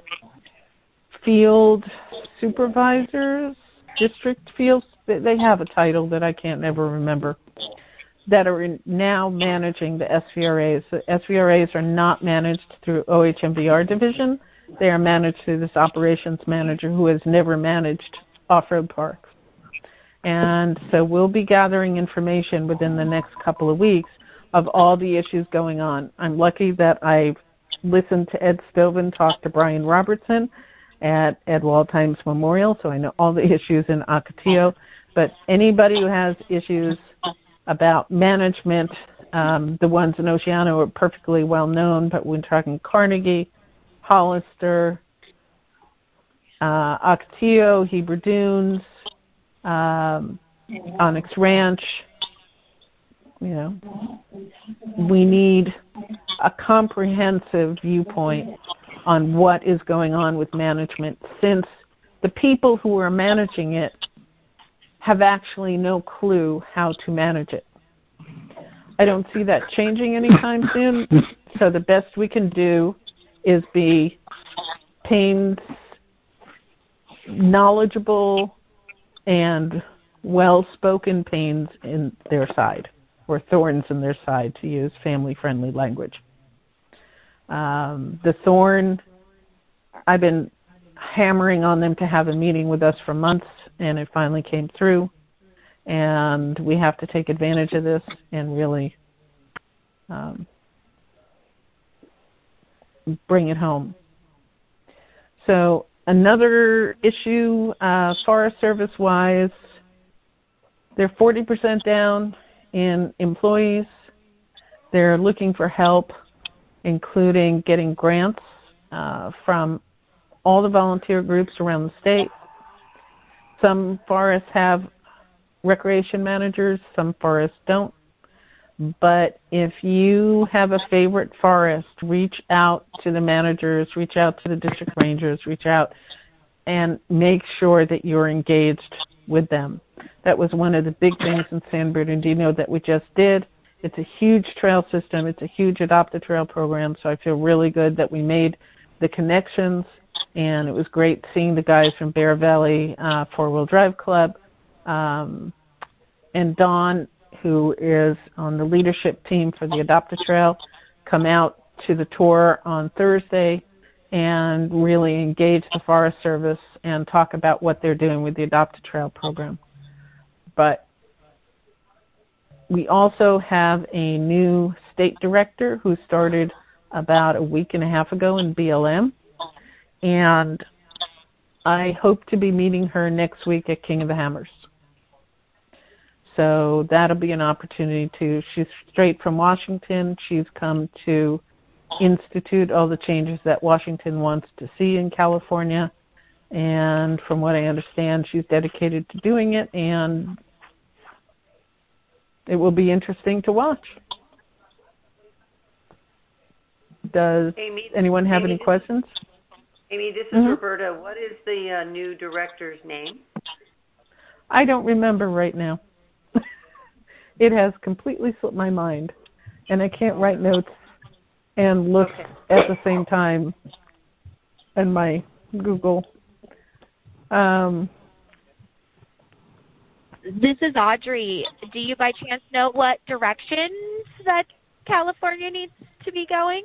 field supervisors, district fields, they have a title that I can't ever remember, that are in now managing the S V R As. The S V R As are not managed through O H M B R division. They are managed through this operations manager who has never managed off-road parks. And so we'll be gathering information within the next couple of weeks of all the issues going on. I'm lucky that I've listened to Ed Stovin talk to Brian Robertson at Ed Waldheim's Memorial, so I know all the issues in Ocotillo. But anybody who has issues about management, um, the ones in Oceano are perfectly well known, but we're talking Carnegie, Hollister, uh, Ocotillo, Heber Dunes, um, Onyx Ranch. You know, we need a comprehensive viewpoint on what is going on with management, since the people who are managing it have actually no clue how to manage it. I don't see that changing anytime soon, so the best we can do is be pains, knowledgeable and well-spoken pains in their side, or thorns in their side, to use family-friendly language. Um, the thorn, I've been hammering on them to have a meeting with us for months, and it finally came through. And we have to take advantage of this and really um, bring it home. So another issue, uh, Forest Service-wise, they're forty percent down in employees. They're looking for help, including getting grants uh, from all the volunteer groups around the state. Some forests have recreation managers, some forests don't. But if you have a favorite forest, reach out to the managers, reach out to the district rangers, reach out and make sure that you're engaged with them. That was one of the big things in San Bernardino that we just did. It's a huge trail system. It's a huge Adopt a Trail program, so I feel really good that we made the connections, and it was great seeing the guys from Bear Valley uh, Four-Wheel Drive Club, um, and Dawn, who is on the leadership team for the Adopt a Trail, come out to the tour on Thursday and really engage the Forest Service and talk about what they're doing with the Adopt a Trail program. But we also have a new state director who started about a week and a half ago in B L M, and I hope to be meeting her next week at King of the Hammers. So that'll be an opportunity to, she's straight from Washington. She's come to institute all the changes that Washington wants to see in California. And from what I understand, she's dedicated to doing it, and it will be interesting to watch. Does Amy, anyone have Amy, any questions? Amy, this is Mm-hmm. Roberta. What is the uh, new director's name? I don't remember right now. It has completely slipped my mind, and I can't write notes and look okay. at the same time in my Google. Um, This is Audrey. Do you by chance know what directions that California needs to be going?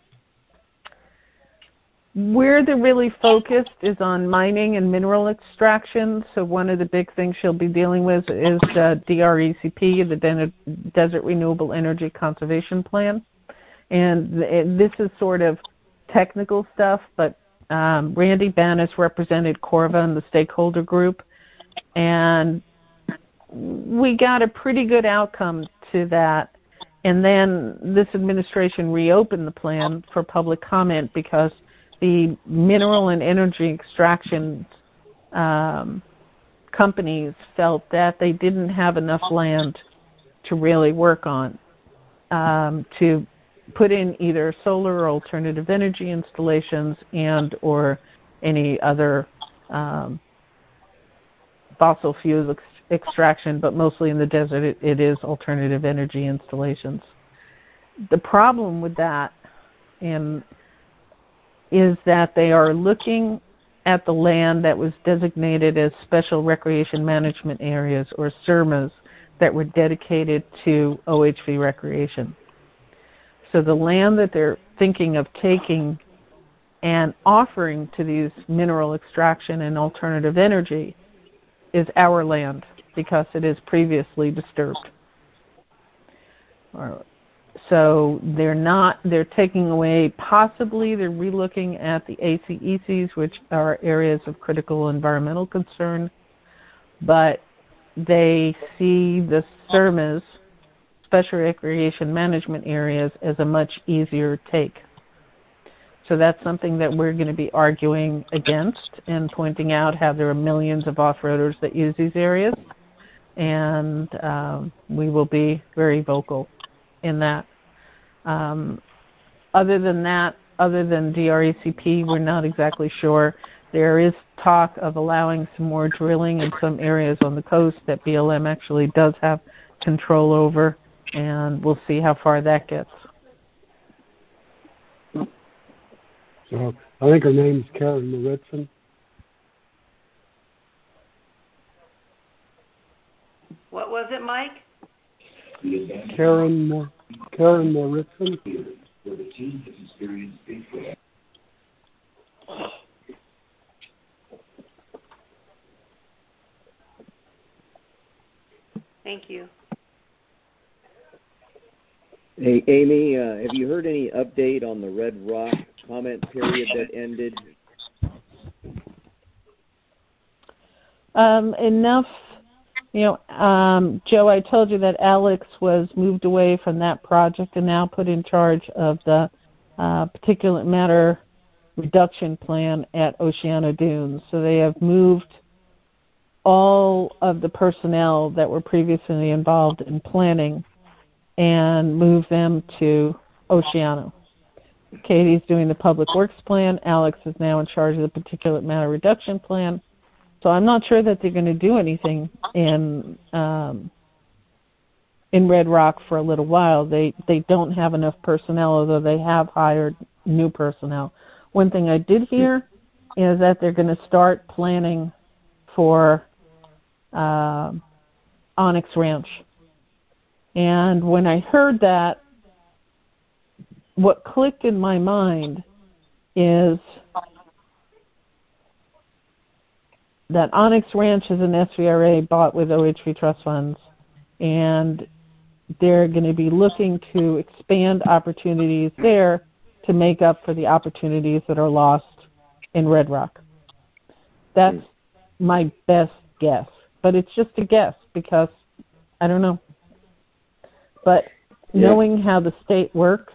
Where they're really focused is on mining and mineral extraction. So one of the big things she'll be dealing with is uh, D R E C P, the Den- Desert Renewable Energy Conservation Plan. And th- this is sort of technical stuff, but um, Randy Bannis represented Corva in the stakeholder group, and we got a pretty good outcome to that. And then this administration reopened the plan for public comment because the mineral and energy extraction um, companies felt that they didn't have enough land to really work on um, to put in either solar or alternative energy installations and or any other um, fossil fuels ex- extraction, but mostly in the desert it, it is alternative energy installations. The problem with that and is that they are looking at the land that was designated as Special Recreation Management Areas, or S R M As, that were dedicated to O H V recreation. So the land that they're thinking of taking and offering to these mineral extraction and alternative energy is our land because it is previously disturbed. So they're not, they're taking away, possibly they're relooking at the A C E Cs, which are areas of critical environmental concern, but they see the S R M As, Special Recreation Management Areas, as a much easier take. So that's something that we're going to be arguing against and pointing out how there are millions of off-roaders that use these areas, and um, we will be very vocal in that. Um, other than that, other than D R E C P, we're not exactly sure. There is talk of allowing some more drilling in some areas on the coast that B L M actually does have control over, and we'll see how far that gets. So I think her name's Karen Maritson. What was it, Mike? Karen Mor- Karen Moritzen. Thank you. Hey, Amy, uh, have you heard any update on the Red Rock comment period that ended? Um, enough, you know, um, Joe, I told you that Alex was moved away from that project and now put in charge of the uh, particulate matter reduction plan at Oceano Dunes. So they have moved all of the personnel that were previously involved in planning and moved them to Oceano. Katie's doing the public works plan. Alex is now in charge of the particulate matter reduction plan. So I'm not sure that they're going to do anything in um, in Red Rock for a little while. They they don't have enough personnel, although they have hired new personnel. One thing I did hear is that they're going to start planning for uh, Onyx Ranch. And when I heard that, what clicked in my mind is that Onyx Ranch is an S V R A bought with O H V trust funds, and they're going to be looking to expand opportunities there to make up for the opportunities that are lost in Red Rock. That's my best guess, but it's just a guess because I don't know. But Yeah. knowing how the state works,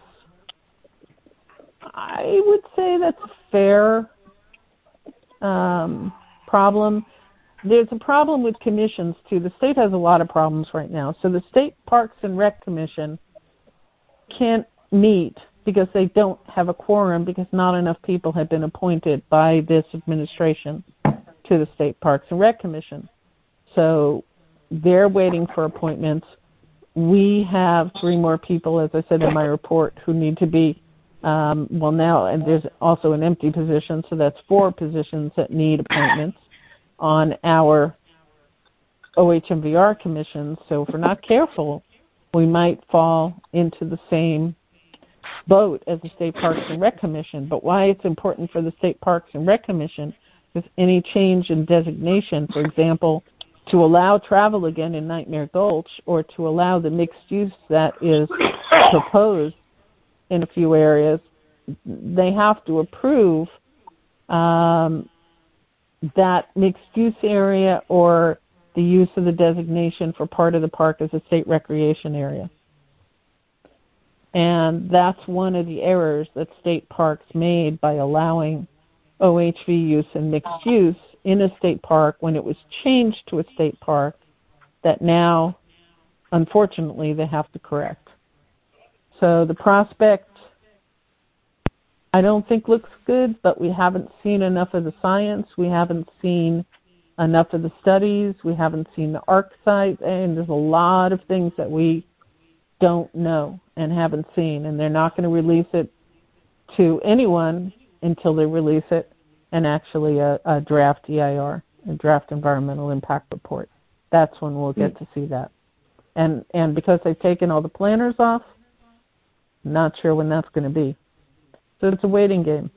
I would say that's a fair um, problem. There's a problem with commissions, too. The state has a lot of problems right now. So the State Parks and Rec Commission can't meet because they don't have a quorum because not enough people have been appointed by this administration to the State Parks and Rec Commission. So they're waiting for appointments. We have three more people, as I said in my report, who need to be, um, well now, and there's also an empty position, so that's four positions that need appointments on our O H M V R commission. So if we're not careful, we might fall into the same boat as the State Parks and Rec Commission. But why it's important for the State Parks and Rec Commission is any change in designation, for example, to allow travel again in Nightmare Gulch or to allow the mixed use that is proposed in a few areas, they have to approve um, that mixed use area or the use of the designation for part of the park as a state recreation area. And that's one of the errors that state parks made by allowing O H V use and mixed use in a state park when it was changed to a state park that now, unfortunately, they have to correct. So the prospect, I don't think looks good, but we haven't seen enough of the science. We haven't seen enough of the studies. We haven't seen the ARC site, and there's a lot of things that we don't know and haven't seen, and they're not going to release it to anyone until they release it and actually a, a draft E I R, a draft environmental impact report. That's when we'll get to see that. And and because they've taken all the planners off, not sure when that's going to be. So it's a waiting game.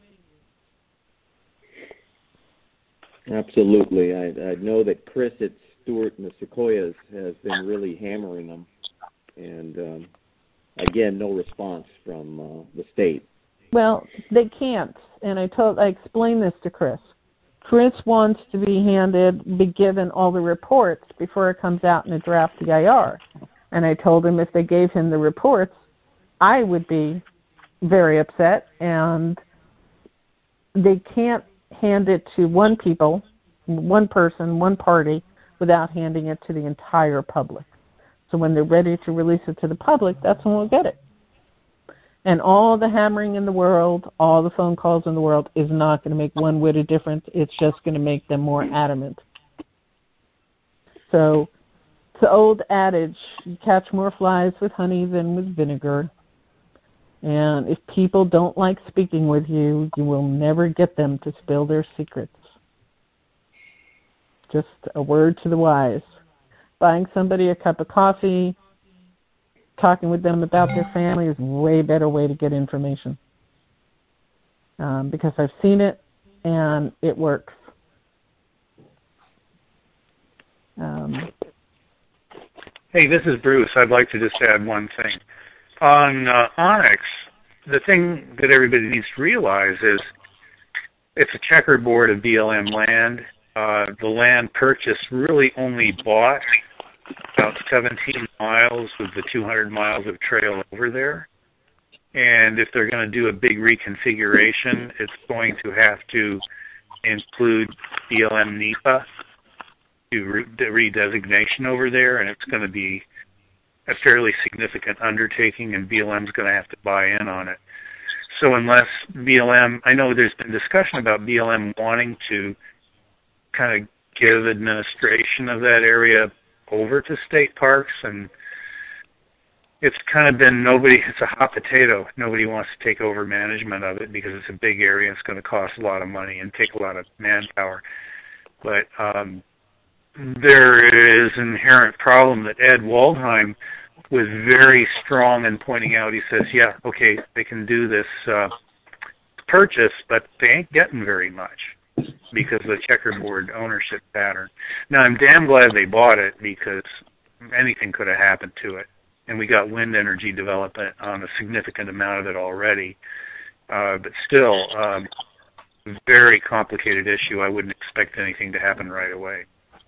Absolutely. I, I know that Chris at Stewart and the Sequoias has been really hammering them. And, um, again, no response from uh, the state. Well, they can't. And I told, I explained this to Chris. Chris wants to be handed, be given all the reports before it comes out in a draft E I R. And I told him if they gave him the reports, I would be very upset. And they can't hand it to one people, one person, one party, without handing it to the entire public. So when they're ready to release it to the public, that's when we'll get it. And all the hammering in the world, all the phone calls in the world is not going to make one whit of difference. It's just going to make them more adamant. So it's the old adage, you catch more flies with honey than with vinegar. And if people don't like speaking with you, you will never get them to spill their secrets. Just a word to the wise. buying somebody a cup of coffee, talking with them about their family is a way better way to get information. Um, because I've seen it and it works. Um, Hey, this is Bruce. I'd like to just add one thing. On uh, Onyx, the thing that everybody needs to realize is it's a checkerboard of B L M land. Uh, the land purchase really only bought about seventeen miles of the two hundred miles of trail over there. And if they're going to do a big reconfiguration, it's going to have to include B L M N E P A, to re- the redesignation over there, and it's going to be a fairly significant undertaking, and B L M's going to have to buy in on it. So unless B L M, I know there's been discussion about B L M wanting to kind of give administration of that area over to state parks, and it's kind of been nobody, it's a hot potato. Nobody wants to take over management of it because it's a big area, it's going to cost a lot of money and take a lot of manpower. But um, there is an inherent problem that Ed Waldheim was very strong in pointing out. He says, yeah, okay, they can do this uh, purchase, but they ain't getting very much because of the checkerboard ownership pattern. Now, I'm damn glad they bought it because anything could have happened to it. And we got wind energy development on a significant amount of it already. Uh, but still, um, very complicated issue. I wouldn't expect anything to happen right away.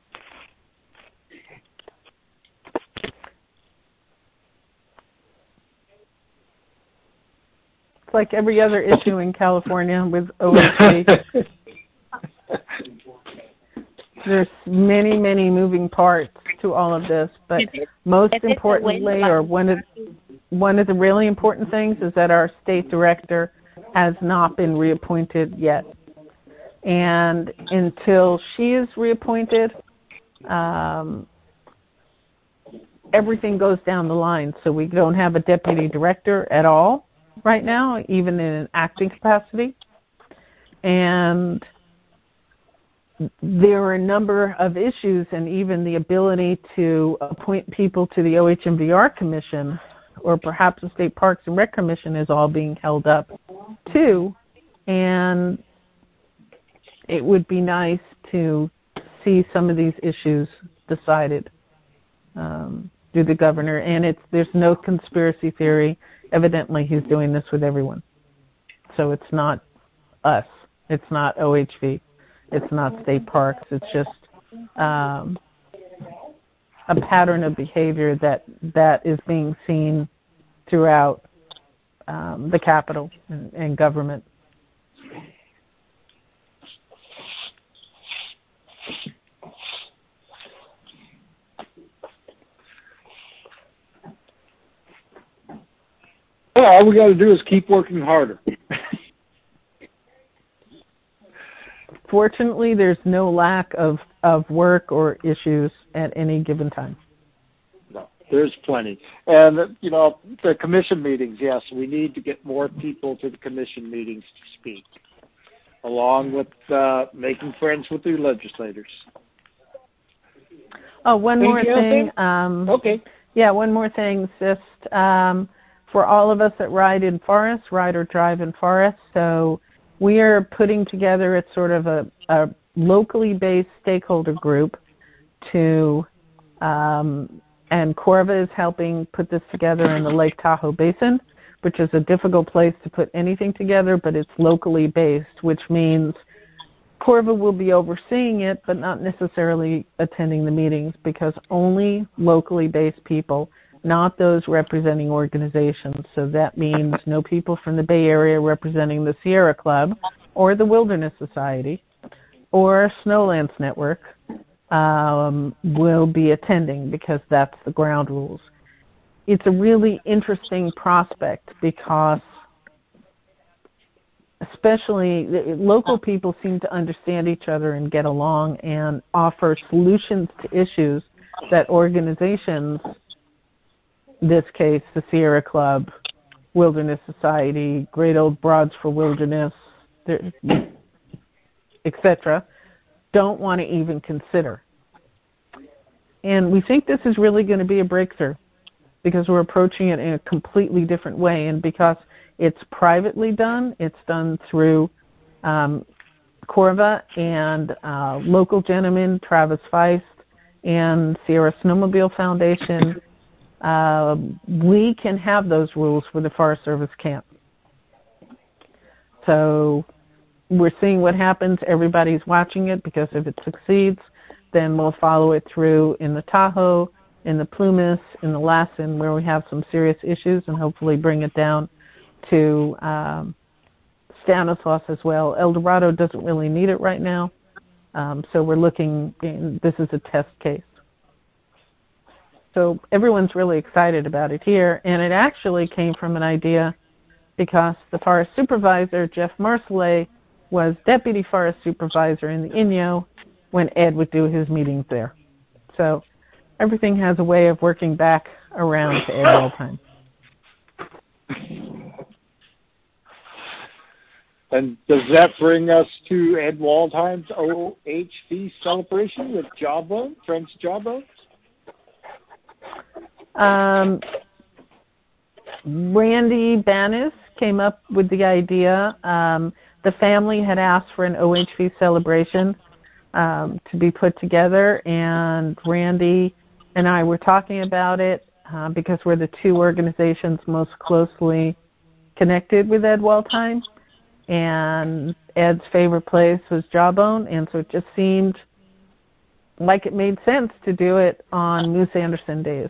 It's like every other issue in California with O H V. There's many, many moving parts to all of this, but most importantly, or one of one of the really important things is that our state director has not been reappointed yet. And until she is reappointed, um, everything goes down the line. So we don't have a deputy director at all right now, even in an acting capacity. And there are a number of issues, and even the ability to appoint people to the O H M V R Commission or perhaps the State Parks and Rec Commission is all being held up too. And it would be nice to see some of these issues decided um, through the governor. And it's there's no conspiracy theory. Evidently, he's doing this with everyone. So it's not us. It's not O H V. It's not state parks. It's just um, a pattern of behavior that, that is being seen throughout um, the Capitol and, and government. Well, all we got to do is keep working harder. Fortunately, there's no lack of, of work or issues at any given time. No, there's plenty. And, you know, the commission meetings, yes, we need to get more people to the commission meetings to speak, along with uh, making friends with the legislators. Oh, one Anything more thing. Um, okay. Yeah, one more thing, just um, for all of us that ride in Forest, ride or drive in Forest, so we are putting together a sort of a, a locally based stakeholder group to, um, and Corva is helping put this together in the Lake Tahoe Basin, which is a difficult place to put anything together, but it's locally based, which means Corva will be overseeing it, but not necessarily attending the meetings, because only locally based people, not those representing organizations. So that means no people from the Bay Area representing the Sierra Club or the Wilderness Society or Snowlands Network um, will be attending, because that's the ground rules. It's a really interesting prospect because especially local people seem to understand each other and get along and offer solutions to issues that organizations, this case, the Sierra Club, Wilderness Society, Great Old Broads for Wilderness, et cetera, don't want to even consider. and we think this is really going to be a breakthrough because we're approaching it in a completely different way. And because it's privately done, it's done through um, Corva and uh, local gentleman, Travis Feist, and Sierra Snowmobile Foundation. Uh, we can have those rules where the Forest Service can't. So we're seeing what happens. Everybody's watching it because if it succeeds, then we'll follow it through in the Tahoe, in the Plumas, in the Lassen, where we have some serious issues, and hopefully bring it down to um, Stanislaus as well. El Dorado doesn't really need it right now, um, so we're looking, this is a test case. So everyone's really excited about it here, and it actually came from an idea because the forest supervisor, Jeff Marcellet, was deputy forest supervisor in the Inyo when Ed would do his meetings there. So everything has a way of working back around to Ed Waldheim. And does that bring us to Ed Waldheim's O H V celebration with Jawbone, French Jawbone? Um, Randy Banis came up with the idea. Um, the family had asked for an O H V celebration um, to be put together, and Randy and I were talking about it uh, because we're the two organizations most closely connected with Ed Waldheim, and Ed's favorite place was Jawbone, and so it just seemed like it made sense to do it on Moose Anderson days.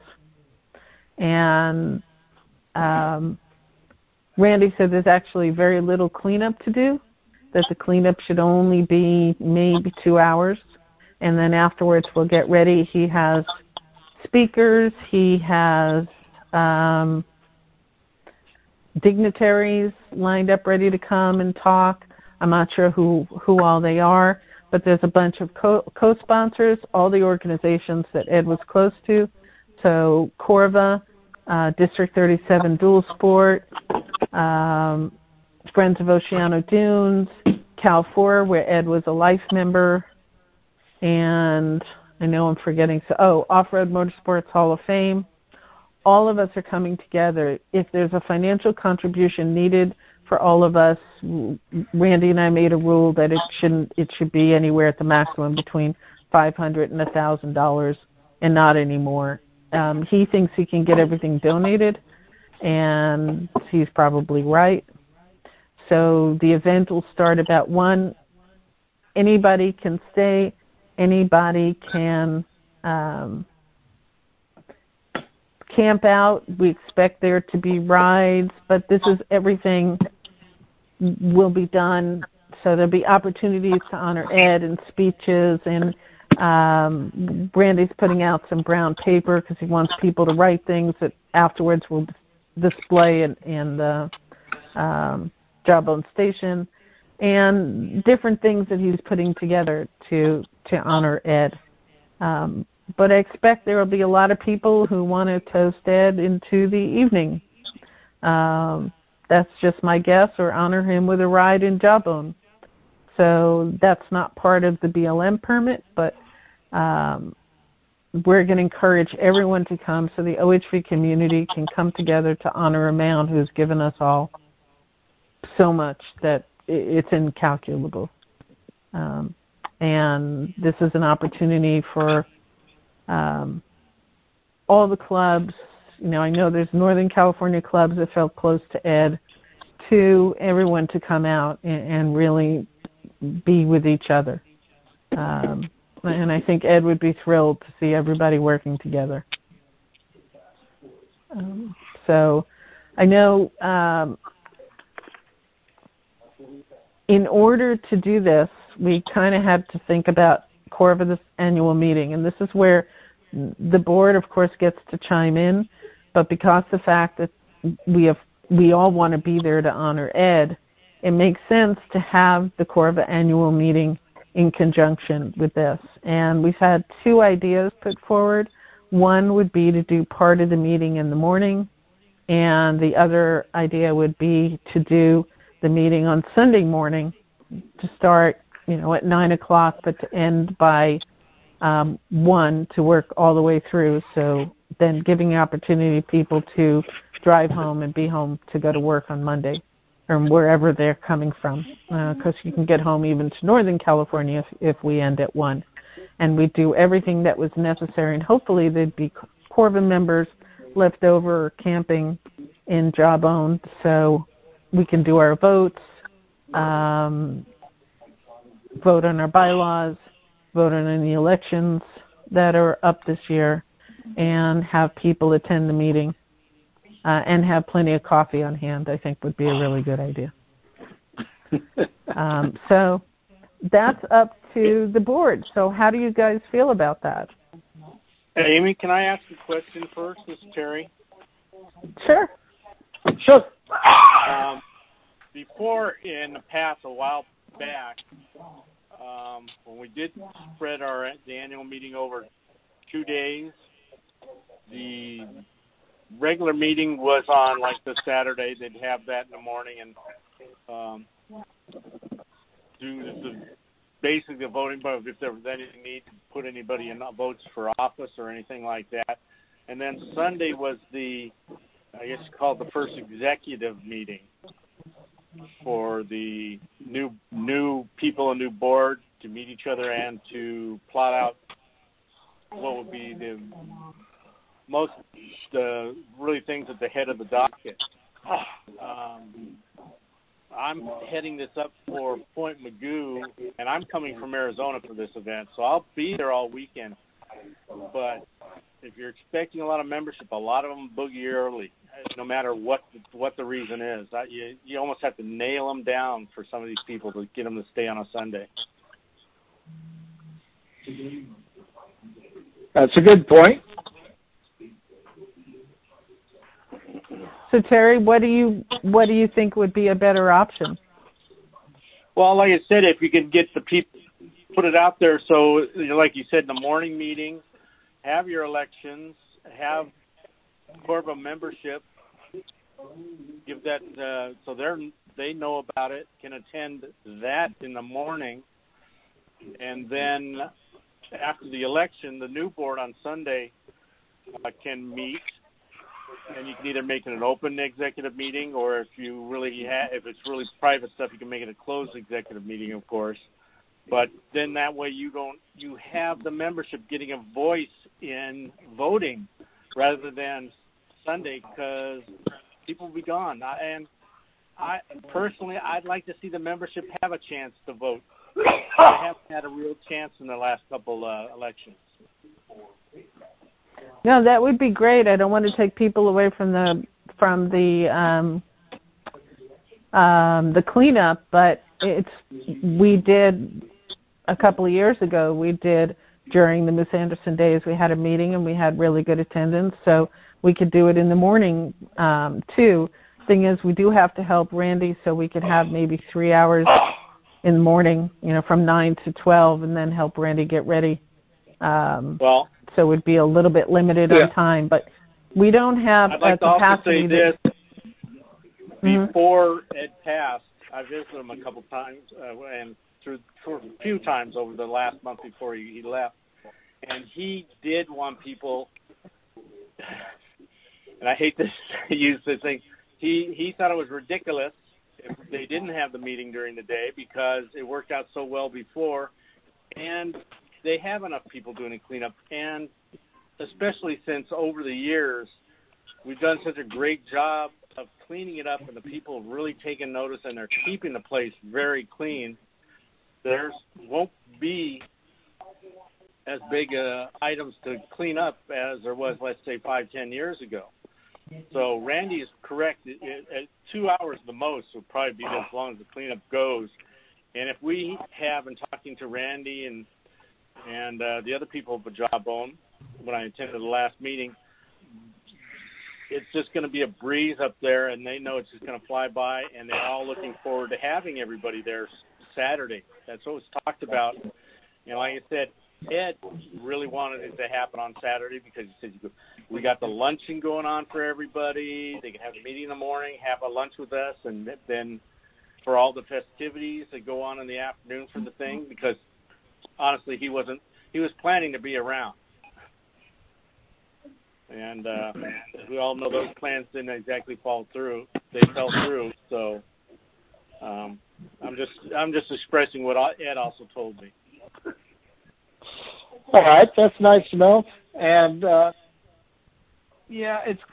And um, Randy said there's actually very little cleanup to do, that the cleanup should only be maybe two hours, and then afterwards we'll get ready. He has speakers, he has um, dignitaries lined up ready to come and talk. I'm not sure who, who all they are, but there's a bunch of co- co-sponsors, all the organizations that Ed was close to. So Corva, uh, District thirty-seven Dual Sport, um, Friends of Oceano Dunes, Cal four, where Ed was a life member, and I know I'm forgetting, so, oh, Off-Road Motorsports Hall of Fame. All of us are coming together. If there's a financial contribution needed for all of us, Randy and I made a rule that it shouldn't, it should be anywhere at the maximum between five hundred dollars and one thousand dollars and not any more. Um, he thinks he can get everything donated, and he's probably right. So the event will start about one. Anybody can stay. Anybody can um, camp out. We expect there to be rides, but this is everything will be done. So there'll be opportunities to honor Ed and speeches, and um, Brandy's putting out some brown paper because he wants people to write things that afterwards will display in, in the um, Jawbone Station, and different things that he's putting together to to honor Ed. Um, but I expect there will be a lot of people who want to toast Ed into the evening. Um, that's just my guess, or honor him with a ride in Jawbone. So that's not part of the B L M permit, but um, we're going to encourage everyone to come so the O H V community can come together to honor a man who's given us all so much that it's incalculable. Um, and this is an opportunity for um, all the clubs. You know, I know there's Northern California clubs that felt close to Ed, to everyone to come out and, and really be with each other. Um, and I think Ed would be thrilled to see everybody working together. Um, so I know um, in order to do this, we kind of had to think about Corva, this annual meeting. And this is where the board, of course, gets to chime in. But because the fact that we have, we all want to be there to honor Ed, it makes sense to have the Corva annual meeting in conjunction with this. And we've had two ideas put forward. One would be to do part of the meeting in the morning, and the other idea would be to do the meeting on Sunday morning, to start, you know, at nine o'clock, but to end by um, one to work all the way through. So then giving the opportunity to people to drive home and be home to go to work on Monday, or wherever they're coming from, because uh, you can get home even to Northern California if, if we end at one. And we do everything that was necessary, and hopefully there'd be Corva members left over or camping in Jawbone, so we can do our votes, um, vote on our bylaws, vote on any elections that are up this year, and have people attend the meeting, uh, and have plenty of coffee on hand, I think would be a really good idea. um, so that's up to the board. So how do you guys feel about that? Hey, Amy, can I ask a question first? This is Terry. Sure. Sure. Um, before, in the past, a while back, um, when we did spread our the annual meeting over two days, the regular meeting was on like the Saturday. They'd have that in the morning and um, do the basically the voting, but if there was any need to put anybody in votes for office or anything like that. And then Sunday was the, I guess called the first executive meeting for the new new people, a new board to meet each other and to plot out what would be the most the really things at the head of the docket. Um, I'm heading this up for Point Mugu, and I'm coming from Arizona for this event, so I'll be there all weekend. But if you're expecting a lot of membership, a lot of them boogie early, no matter what what the reason is. I, you, you almost have to nail them down for some of these people to get them to stay on a Sunday. That's a good point. So Terry, what do you what do you think would be a better option? Well, like I said, if you can get the people, put it out there. So, you know, like you said, in the morning meeting, have your elections, have Corva membership, give that uh, so they're they know about it, can attend that in the morning, and then after the election, the new board on Sunday uh, can meet. And you can either make it an open executive meeting, or if you really ha- if it's really private stuff, you can make it a closed executive meeting, of course. But then that way you don't you have the membership getting a voice in voting rather than Sunday, because people will be gone. I, and I personally, I'd like to see the membership have a chance to vote. They haven't had a real chance in the last couple uh, elections. No, that would be great. I don't want to take people away from the from the um, um, the cleanup, but it's we did a couple of years ago. We did during the Moose Anderson days. We had a meeting and we had really good attendance, so we could do it in the morning um, too. Thing is, we do have to help Randy, so we could have maybe three hours in the morning, you know, from nine to twelve, and then help Randy get ready. Um, well. So it would be a little bit limited yeah. on time, but we don't have I'd like a to capacity. also say that, this: before it passed, I visited him a couple times, uh, and through for a few times over the last month before he, he left, and he did want people. And I hate to use this thing. He he thought it was ridiculous if they didn't have the meeting during the day because it worked out so well before, and they have enough people doing the cleanup, and especially since over the years we've done such a great job of cleaning it up, and the people have really taken notice, and they're keeping the place very clean. There won't be as big uh, items to clean up as there was, let's say, five, ten years ago. So Randy is correct. It, it, it, two hours the most will probably be as long as the cleanup goes. And if we have, in talking to Randy and and uh, the other people at Jawbone, when I attended the last meeting, it's just going to be a breeze up there, and they know it's just going to fly by, and they're all looking forward to having everybody there Saturday. That's what was talked about. You know, like I said, Ed really wanted it to happen on Saturday because he said, we got the luncheon going on for everybody. They can have a meeting in the morning, have a lunch with us, and then for all the festivities that go on in the afternoon for the thing, because honestly, he wasn't he was planning to be around. And uh, as we all know, those plans didn't exactly fall through. They fell through. So um, I'm just I'm just expressing what Ed also told me. All right, that's nice to know. And uh, yeah, it's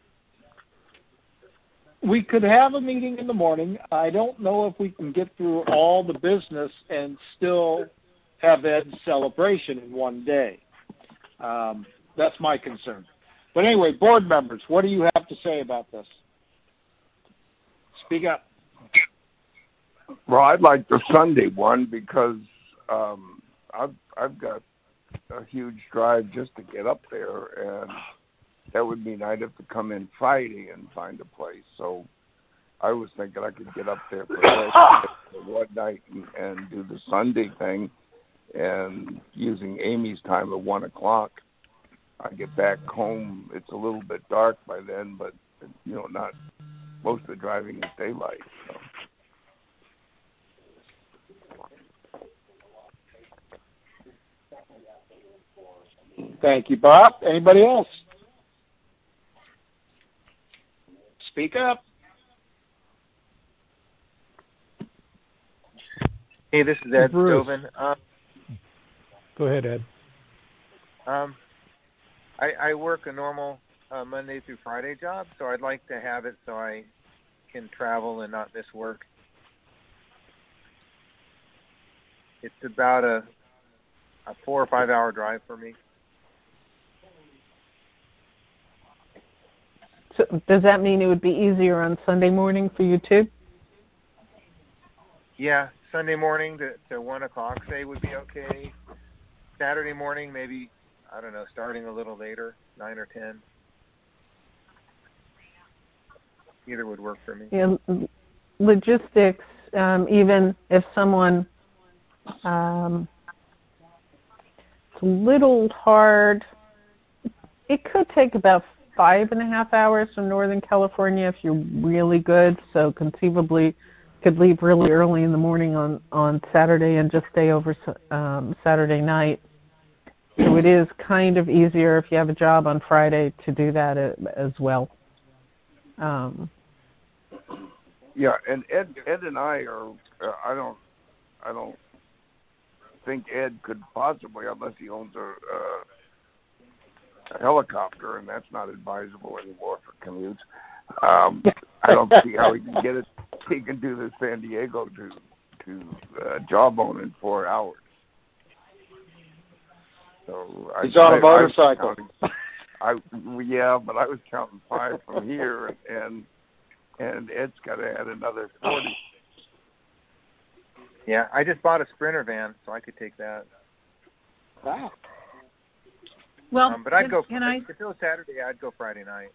we could have a meeting in the morning. I don't know if we can get through all the business and still have Ed's celebration in one day. Um, that's my concern. But anyway, board members, what do you have to say about this? Speak up. Well, I'd like the Sunday one because um, I've I've got a huge drive just to get up there, and that would mean I'd have to come in Friday and find a place. So I was thinking I could get up there for, for one night and, and do the Sunday thing, and using Amy's time at one o'clock. I get back home, it's a little bit dark by then, but, you know, not most of the driving is daylight. So. Thank you, Bob. Anybody else? Speak up. Hey, this is Ed Bruce. Stovin. Um, Go ahead, Ed. Um, I, I work a normal uh, Monday through Friday job, so I'd like to have it so I can travel and not miss work. It's about a a four or five hour drive for me. So does that mean it would be easier on Sunday morning for you too? Yeah, Sunday morning to, to one o'clock, say, would be okay. Saturday morning, maybe, I don't know, starting a little later, nine or ten. Either would work for me. Yeah, logistics, um, even if someone, um, it's a little hard. It could take about five and a half hours from Northern California if you're really good. So conceivably, could leave really early in the morning on, on Saturday and just stay over um, Saturday night. So it is kind of easier if you have a job on Friday to do that as well. Um, yeah, and Ed, Ed and I are. Uh, I don't. I don't think Ed could possibly, unless he owns a, uh, a helicopter, and that's not advisable anymore for commutes. Um, I don't see how he can get it. He can do the San Diego to to uh, Jawbone in four hours. So He's I, on a I, motorcycle. I, I yeah, but I was counting five from here, and and, and Ed's got to add another forty. Yeah, I just bought a Sprinter van, so I could take that. Wow. Well, um, but I'd can, go. Can I? If it was Saturday, I'd go Friday night.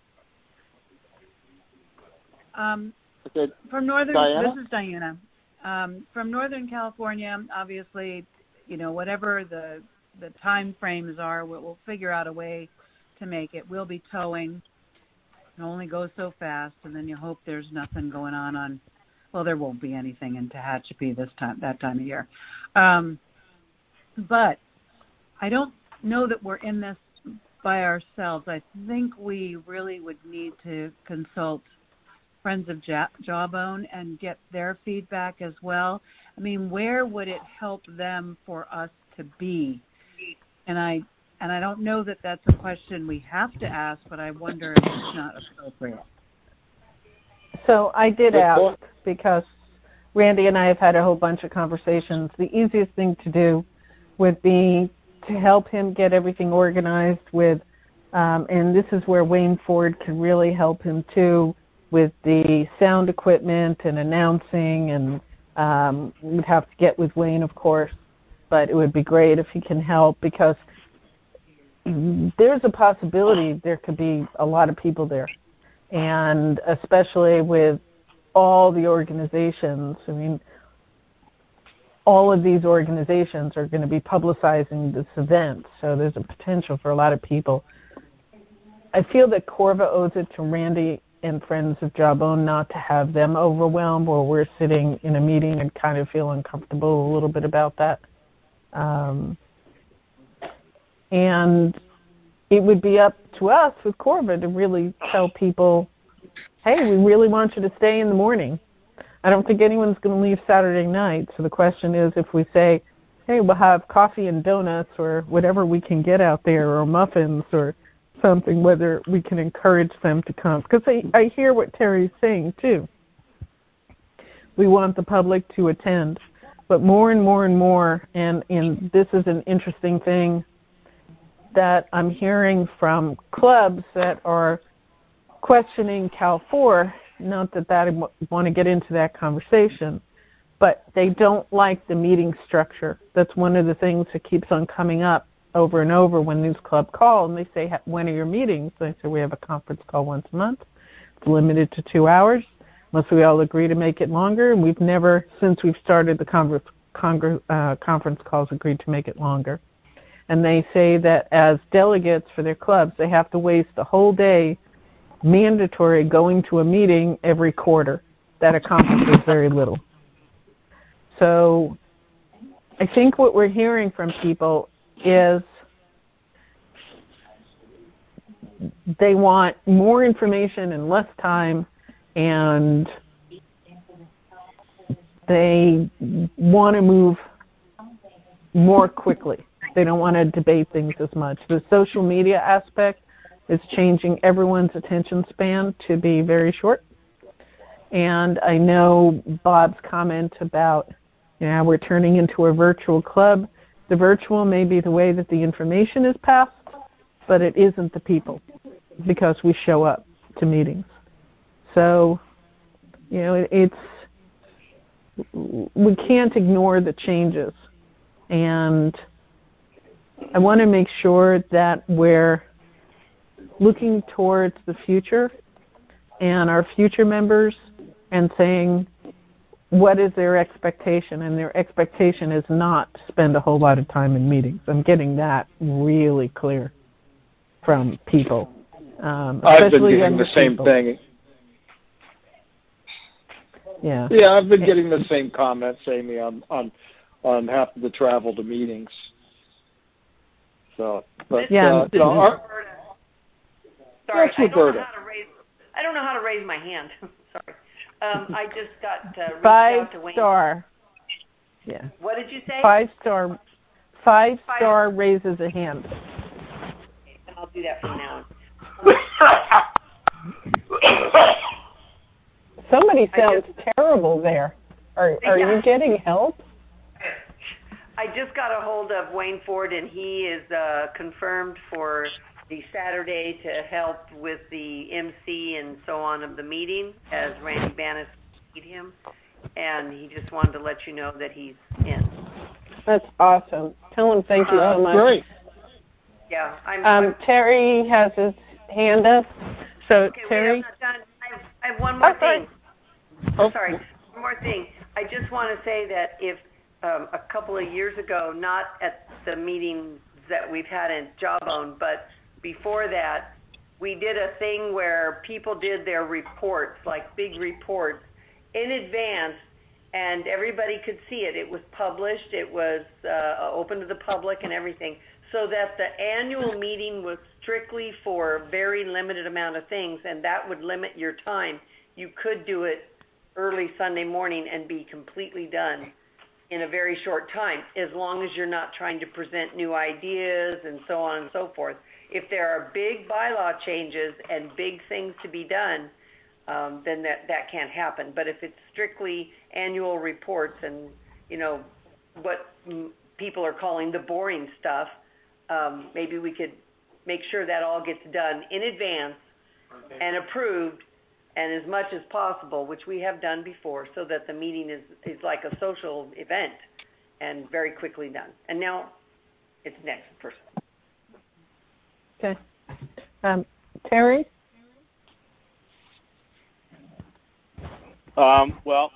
Um, okay. From Northern, Diana? this is Diana. Um, from Northern California, obviously, you know, whatever the the time frames are, we'll, we'll figure out a way to make it. We'll be towing. It only goes so fast, and then you hope there's nothing going on on. Well, there won't be anything in Tehachapi this time, that time of year. Um, but I don't know that we're in this by ourselves. I think we really would need to consult Friends of Jawbone and get their feedback as well. I mean, where would it help them for us to be? And I and I don't know that that's a question we have to ask, but I wonder if it's not appropriate. So I did ask because Randy and I have had a whole bunch of conversations. The easiest thing to do would be to help him get everything organized with, um, and this is where Wayne Ford can really help him too, with the sound equipment and announcing, and um, we'd have to get with Wayne, of course, but it would be great if he can help because there's a possibility there could be a lot of people there. And especially with all the organizations, I mean, all of these organizations are going to be publicizing this event, so there's a potential for a lot of people. I feel that Corva owes it to Randy and Friends of Jawbone not to have them overwhelmed, or we're sitting in a meeting and kind of feel uncomfortable a little bit about that. Um, And it would be up to us with Corva to really tell people, hey, we really want you to stay in the morning. I don't think anyone's going to leave Saturday night. So the question is, if we say, hey, we'll have coffee and donuts or whatever we can get out there, or muffins or something, whether we can encourage them to come. Because I, I hear what Terry's saying, too. We want the public to attend. But more and more and more, and, and this is an interesting thing that I'm hearing from clubs that are questioning Cal four, not that, that I want to get into that conversation, but they don't like the meeting structure. That's one of the things that keeps on coming up over and over when these clubs call, and they say, when are your meetings? They say, we have a conference call once a month. It's limited to two hours, unless we all agree to make it longer, and we've never, since we've started the congress, congress, uh, conference calls, agreed to make it longer. And they say that as delegates for their clubs, they have to waste a whole day mandatory going to a meeting every quarter. That accomplishes very little. So I think what we're hearing from people is they want more information in less time, and they want to move more quickly. They don't want to debate things as much. The social media aspect is changing everyone's attention span to be very short. And I know Bob's comment about, yeah, we're turning into a virtual club. The virtual may be the way that the information is passed, but it isn't the people, because we show up to meetings. So, you know, it, it's, we can't ignore the changes. And I want to make sure that we're looking towards the future and our future members and saying, what is their expectation? And their expectation is not to spend a whole lot of time in meetings. I'm getting that really clear from people. Um, I've been especially getting the same people. thing. Yeah. Yeah, I've been getting the same comments, Amy, on on on having to travel to meetings. So, but yeah, uh, no, our, Sorry, that's I don't Roberta. know how to raise. I don't know how to raise my hand. Sorry. Um, I just got uh, reached Five out to Wayne. star. Yeah. What did you say? Five star. Five star raises a hand. Okay, and I'll do that from now on. Somebody sounds just, terrible there. Are Are yeah. you getting help? I just got a hold of Wayne Ford, and he is uh, confirmed for the Saturday to help with the M C and so on of the meeting, as Randy Bannis need him, and he just wanted to let you know that he's in. That's awesome. Tell him thank you uh, so much. Great. Yeah, I'm. Um, I'm Terry has his hand up. So okay, Terry, wait, I'm not done. I have, I have one more oh, thing. Oh. Sorry, one more thing. I just want to say that if um, a couple of years ago, not at the meetings that we've had in Jawbone, but before that, we did a thing where people did their reports, like big reports, in advance, and everybody could see it. It was published, it was uh, open to the public and everything, so that the annual meeting was strictly for a very limited amount of things, and that would limit your time. You could do it early Sunday morning and be completely done in a very short time, as long as you're not trying to present new ideas and so on and so forth. If there are big bylaw changes and big things to be done, um, then that, that can't happen. But if it's strictly annual reports and, you know, what m- people are calling the boring stuff, um, maybe we could make sure that all gets done in advance and approved, and as much as possible, which we have done before, so that the meeting is, is like a social event and very quickly done. And now it's next person. okay. Um, Terry? Um, well,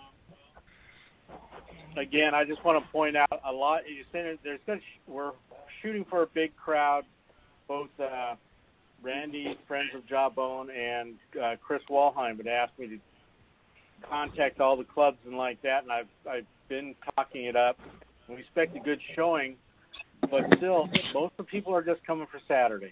again, I just want to point out a lot. You said there's going to, we're shooting for a big crowd. Both uh, Randy, Friends of Jawbone, and uh, Chris Walheim had asked me to contact all the clubs and like that, and I've I've been talking it up. We expect a good showing. but still, most of the people are just coming for Saturday.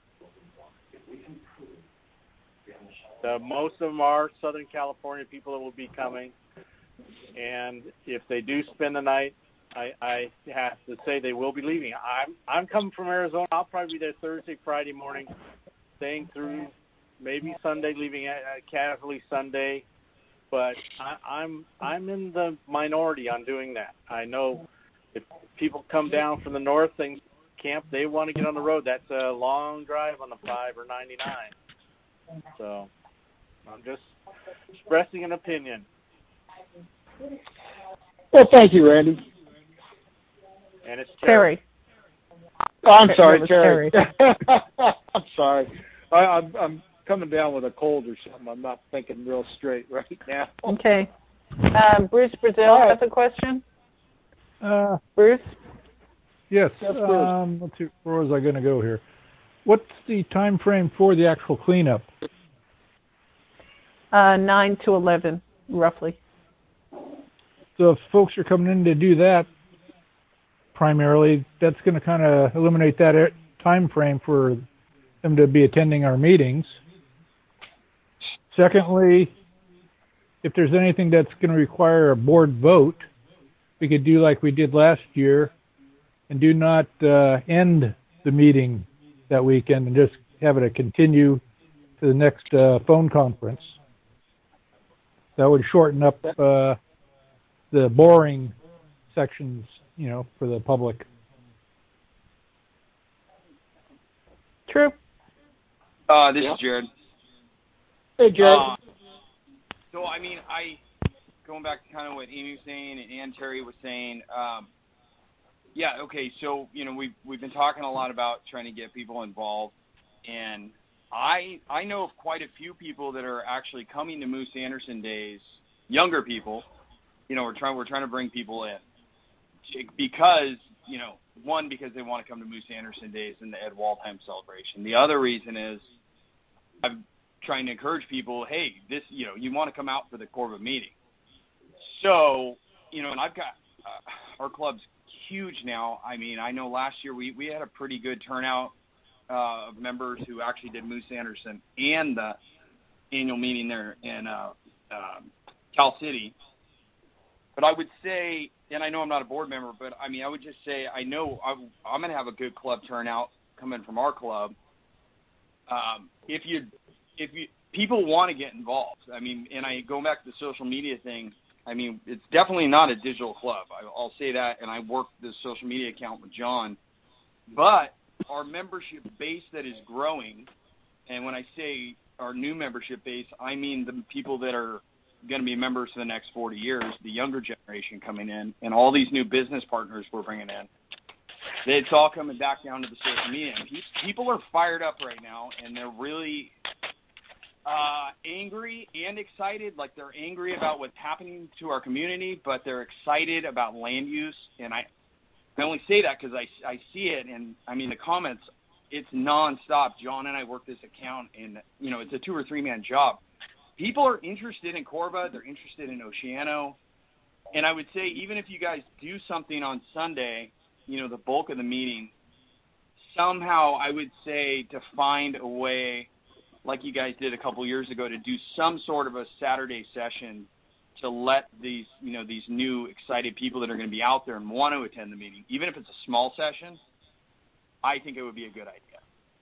The, most of them are Southern California people that will be coming, and if they do spend the night, I, I have to say they will be leaving. I'm I'm coming from Arizona. I'll probably be there Thursday, Friday morning, staying through maybe Sunday, leaving uh, casually Sunday. But I, I'm I'm in the minority on doing that. I know if people come down from the north and camp, they want to get on the road. That's a long drive on the five or ninety-nine. So I'm just expressing an opinion. Well, thank you, Randy. And it's Terry. Terry. Oh, I'm sorry, That was Terry. Terry. I'm sorry. I, I'm, I'm coming down with a cold or something. I'm not thinking real straight right now. Okay. Um, Bruce Brazil All right. has a question. Uh, Bruce? yes. Yes, Bruce. Um, let's see. Where was I going to go here? What's the time frame for the actual cleanup? Uh, nine to eleven, roughly. So if folks are coming in to do that, primarily, that's going to kind of eliminate that time frame for them to be attending our meetings. Secondly, if there's anything that's going to require a board vote, we could do like we did last year and do not uh, end the meeting that weekend and just have it a continue to the next uh, phone conference. That would shorten up uh, the boring sections, you know, for the public. True. Uh, this Yeah. is Jared. Hey, Jared. Uh, so, I mean, I going back to kind of what Amy was saying and, and Terry was saying. Um, yeah, okay. So, you know, we've we've been talking a lot about trying to get people involved, and I I know of quite a few people that are actually coming to Moose Anderson Days. Younger people, you know, we're trying we're trying to bring people in because, you know, one, because they want to come to Moose Anderson Days and the Ed Waldheim celebration. The other reason is I'm trying to encourage people, hey, this, you know, you want to come out for the Corba meeting. So, you know, and I've got uh, our club's huge now. I mean, I know last year we, we had a pretty good turnout uh, of members who actually did Moose Anderson and the annual meeting there in uh, uh, Cal City. But I would say, and I know I'm not a board member, but I mean, I would just say I know I'm, I'm going to have a good club turnout coming from our club. Um, if you, if you, people want to get involved. I mean, and I go back to the social media thing. I mean, it's definitely not a digital club. I, I'll say that, and I work the social media account with John. But our membership base that is growing, and when I say our new membership base, I mean the people that are going to be members for the next forty years, the younger generation coming in, and all these new business partners we're bringing in. It's all coming back down to the social media. And people are fired up right now, and they're really uh, angry and excited. Like, they're angry about what's happening to our community, but they're excited about land use. And I, I only say that because I, I see it, and, I mean, the comments, it's nonstop. John and I work this account, and, you know, it's a two- or three-man job. People are interested in Corba. They're interested in Oceano. And I would say even if you guys do something on Sunday, you know, the bulk of the meeting, somehow I would say to find a way, like you guys did a couple years ago, to do some sort of a Saturday session to let these, you know, these new excited people that are going to be out there and want to attend the meeting, even if it's a small session, I think it would be a good idea.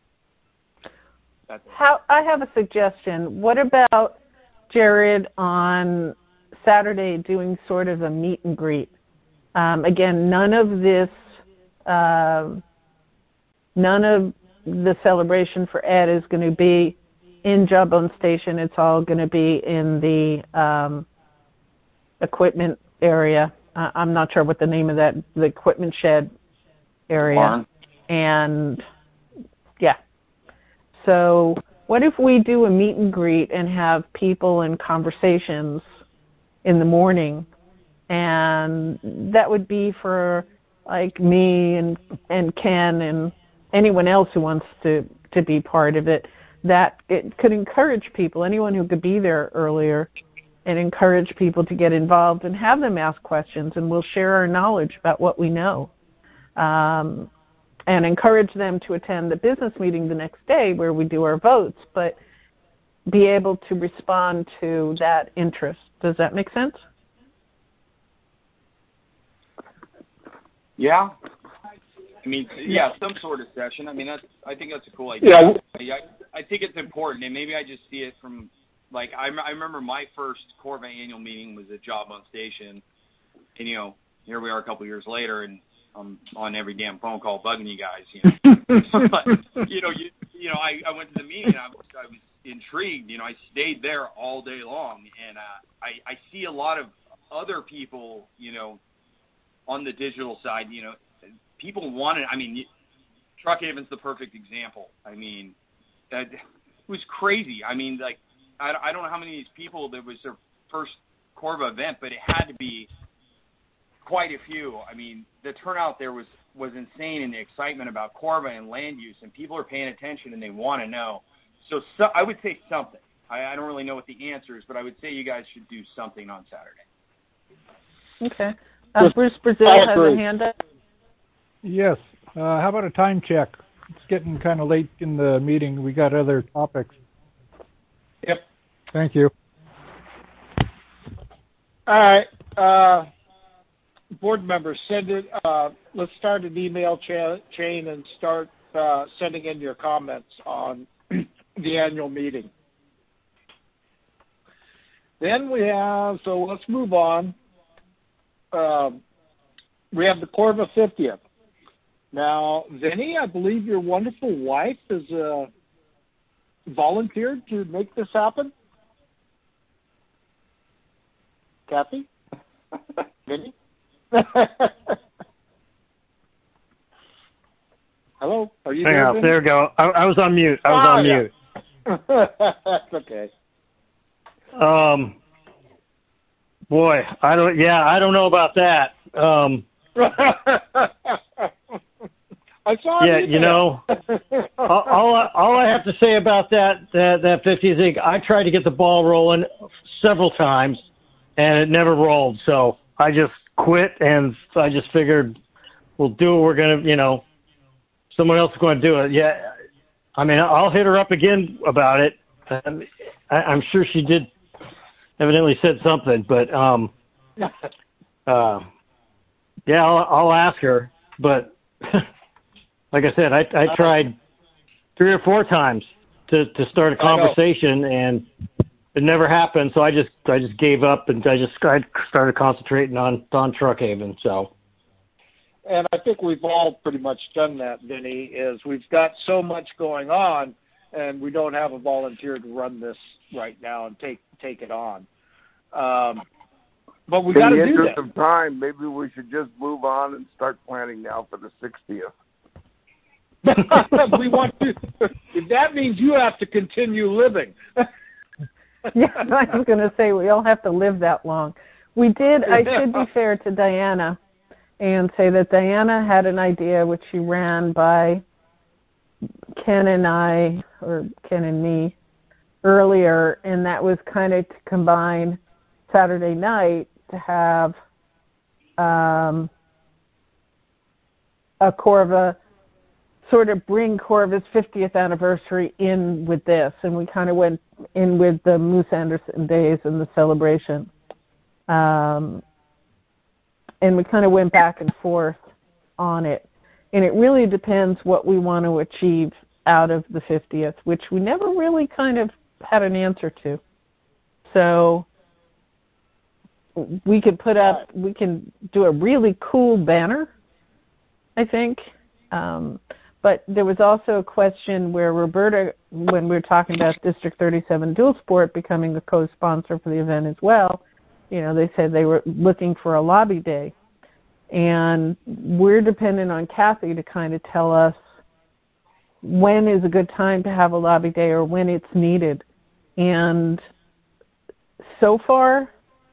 That's it. How, I have a suggestion. What about Jared on Saturday doing sort of a meet and greet? Um, again, none of this, uh, none of the celebration for Ed is going to be in Jawbone Station. It's all going to be in the um, equipment area. Uh, I'm not sure what the name of that, the equipment shed area. Barn. And yeah. So what if we do a meet and greet and have people and conversations in the morning? And that would be for like me and and Ken and anyone else who wants to, to be part of it. That it could encourage people, anyone who could be there earlier, and encourage people to get involved and have them ask questions, and we'll share our knowledge about what we know. um, and encourage them to attend the business meeting the next day where we do our votes, but be able to respond to that interest. Does that make sense? Yeah. I mean, yeah, some sort of session. I mean, that's. I think that's a cool idea. Yeah. I, I think it's important, and maybe I just see it from, like, I, I remember my first Corva annual meeting was at Job on Station, and, you know, here we are a couple of years later, and I'm on every damn phone call bugging you guys, you know. But, you know, you, you know, I, I went to the meeting, and I was, I was intrigued. You know, I stayed there all day long, and uh, I, I see a lot of other people, you know, on the digital side, you know, people want it. I mean, Truckhaven's the perfect example. I mean, that, it was crazy. I mean, like, I, I don't know how many of these people, that was their first Corva event, but it had to be quite a few. I mean, the turnout there was, was insane, and the excitement about Corva and land use, and people are paying attention and they want to know. So, so I would say something. I, I don't really know what the answer is, but I would say you guys should do something on Saturday. Okay. Uh, Bruce Brazil has a hand up. Yes. Uh, how about a time check? It's getting kind of late in the meeting. We got other topics. Yep. Thank you. All right. Uh, board members, send it. Uh, let's start an email cha- chain and start uh, sending in your comments on the annual meeting. Then we have, so let's move on. Um, we have the Corva fiftieth. Now, Vinny, I believe your wonderful wife has uh, volunteered to make this happen. Kathy? Vinny? Hello? Are you Hang there? on, Vinny? there we go. I, I was on mute. I was oh, on yeah. mute. That's okay. Um, boy, I don't. Yeah, I don't know about that. Um, I saw. Yeah, you know, all, all I, all I have to say about that that that fiftieth thing, I tried to get the ball rolling several times, and it never rolled. So I just quit, and I just figured we'll do what we're gonna. You know, someone else is going to do it. Yeah, I mean, I'll hit her up again about it. Um, I, I'm sure she did. Evidently said something, but um, uh, yeah, I'll, I'll ask her. But like I said, I, I tried three or four times to, to start a conversation, and it never happened. So I just I just gave up, and I just I started concentrating on on Truckhaven. So. And I think we've all pretty much done that, Vinny. Is we've got so much going on, and we don't have a volunteer to run this right now and take take it on. Um, but we got to do that. In the interest of time, maybe we should just move on and start planning now for the sixtieth. We want to. If that means you have to continue living. Yeah, I was going to say we all have to live that long. We did. I should be fair to Diana and say that Diana had an idea which she ran by Ken and I, or Ken and me, earlier, and that was kind of to combine Saturday night to have um, a Corva, sort of bring Corva's fiftieth anniversary in with this, and we kind of went in with the Moose Anderson days and the celebration. Um, and we kind of went back and forth on it. And it really depends what we want to achieve out of the fiftieth, which we never really kind of had an answer to. So we could put up, we can do a really cool banner, I think. Um, but there was also a question where Roberta, when we were talking about District thirty-seven Dual Sport becoming the co-sponsor for the event as well, you know, they said they were looking for a lobby day. And we're dependent on Kathy to kind of tell us when is a good time to have a lobby day or when it's needed. And so far,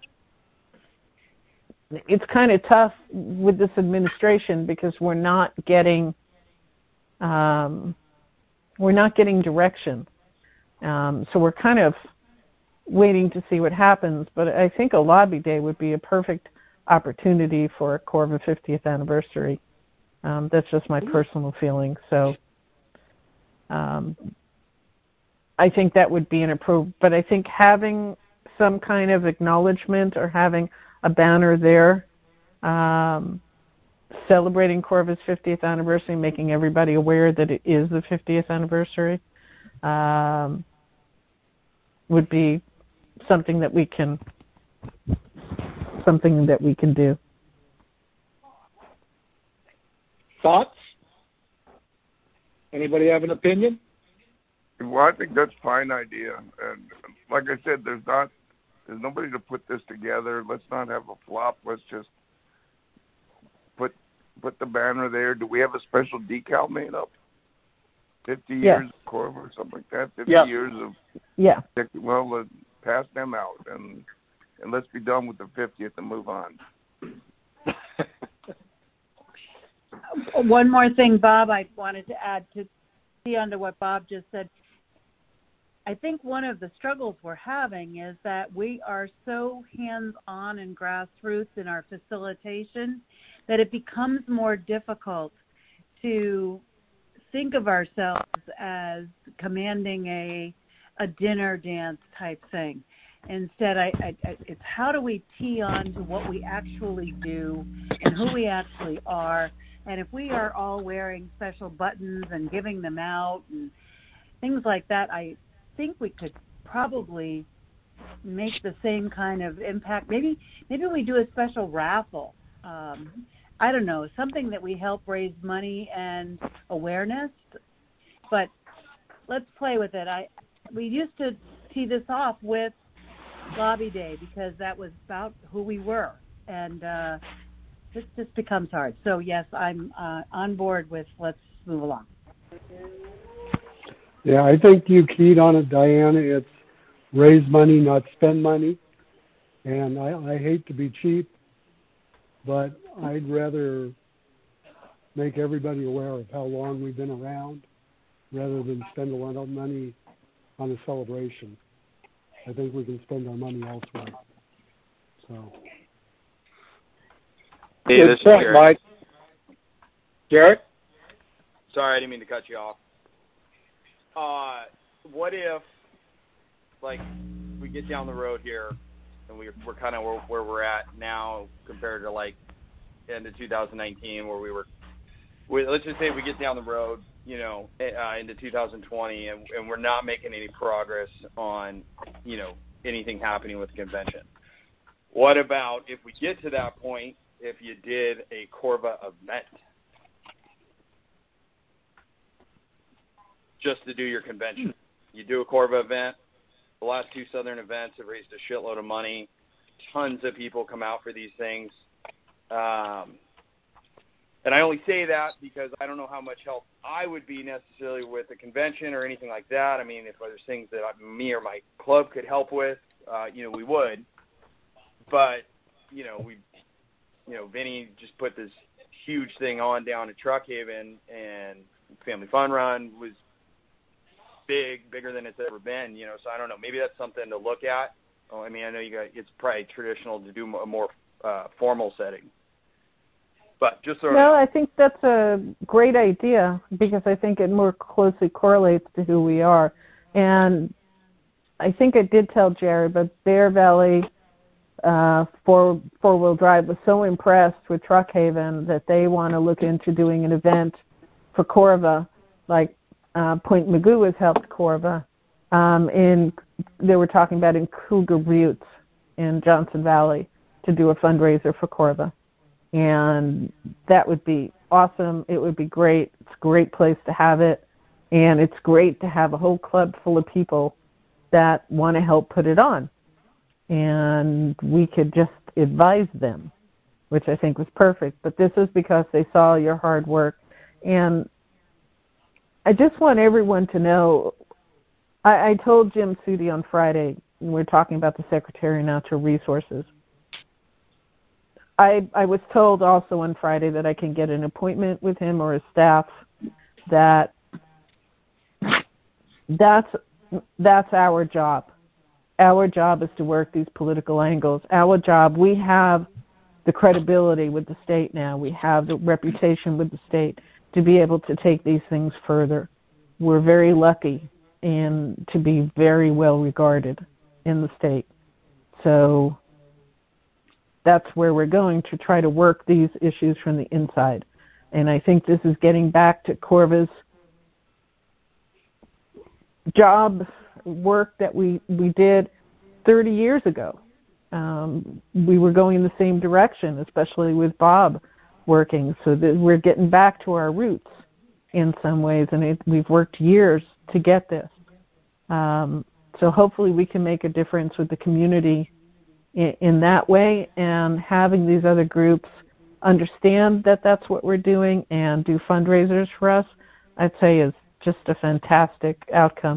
it's kind of tough with this administration because we're not getting um, we're not getting direction. Um, so we're kind of waiting to see what happens. But I think a lobby day would be a perfect opportunity for a Corva fiftieth anniversary. Um, that's just my personal feeling. So um, I think that would be an approval. But I think having some kind of acknowledgement or having a banner there um, celebrating Corva's fiftieth anniversary, making everybody aware that it is the fiftieth anniversary, um, would be something that we can something that we can do. Thoughts? Anybody have an opinion? Well, I think that's a fine idea. And like I said, there's not, there's nobody to put this together. Let's not have a flop. Let's just put put the banner there. Do we have a special decal made up? Fifty Yes. years of Corva or something like that. Fifty Yeah. years of yeah. Well, uh, pass them out and and let's be done with the fiftieth and move on. One more thing, Bob, I wanted to add to see under what Bob just said. I think one of the struggles we're having is that we are so hands-on and grassroots in our facilitation that it becomes more difficult to think of ourselves as commanding a a dinner dance type thing. Instead, I, I, I, it's how do we tee on to what we actually do and who we actually are. And if we are all wearing special buttons and giving them out and things like that, I think we could probably make the same kind of impact. Maybe maybe we do a special raffle. Um, I don't know, something that we help raise money and awareness. But let's play with it. I we used to tee this off with Lobby Day because that was about who we were, and uh, this just becomes hard. So yes, I'm uh, on board with let's move along. Yeah, I think you keyed on it, Diana. It's raise money, not spend money. And I, I hate to be cheap, but I'd rather make everybody aware of how long we've been around rather than spend a lot of money on a celebration. I think we can spend our money elsewhere. So. Hey, Good this is point, Garrett. Mike. Garrett? Sorry, I didn't mean to cut you off. Uh, what if, like, we get down the road here, and we, we're kind of where, where we're at now compared to, like, end of two thousand nineteen where we were, we, let's just say we get down the road, you know, uh, into two thousand twenty, and, and we're not making any progress on, you know, anything happening with the convention. What about if we get to that point, if you did a Corva event? Just to do your convention. You do a Corva event. The last two Southern events have raised a shitload of money. Tons of people come out for these things. Um, and I only say that because I don't know how much help I would be necessarily with the convention or anything like that. I mean, if there's things that I, me or my club could help with, uh, you know, we would. But, you know, we, you know, Vinny just put this huge thing on down at Truck Haven, and Family Fun Run was big, bigger than it's ever been, you know, so I don't know. Maybe that's something to look at. Oh, I mean, I know you got, it's probably traditional to do a more uh, formal setting. But just sort No, of, I think that's a great idea because I think it more closely correlates to who we are. And I think I did tell Jerry, but Bear Valley uh, four, four-wheel drive was so impressed with Truck Haven that they want to look into doing an event for Corva, like Uh, Point Magoo has helped Corva. Um, in they were talking about in Cougar Buttes in Johnson Valley to do a fundraiser for Corva, and that would be awesome. It would be great. It's a great place to have it, and it's great to have a whole club full of people that want to help put it on, and we could just advise them, which I think was perfect. But this is because they saw your hard work, and I just want everyone to know, I, I told Jim Sudi on Friday, we were talking about the Secretary of Natural Resources. I I was told also on Friday that I can get an appointment with him or his staff, that that's, that's our job. Our job is to work these political angles. Our job, we have the credibility with the state now. We have the reputation with the state to be able to take these things further. We're very lucky and to be very well regarded in the state. So that's where we're going to try to work these issues from the inside. And I think this is getting back to Corva's job work that we, we did thirty years ago. Um, we were going in the same direction, especially with Bob working, so that we're getting back to our roots in some ways, and it, we've worked years to get this. Um, so hopefully we can make a difference with the community in, in that way, and having these other groups understand that that's what we're doing and do fundraisers for us, I'd say is just a fantastic outcome.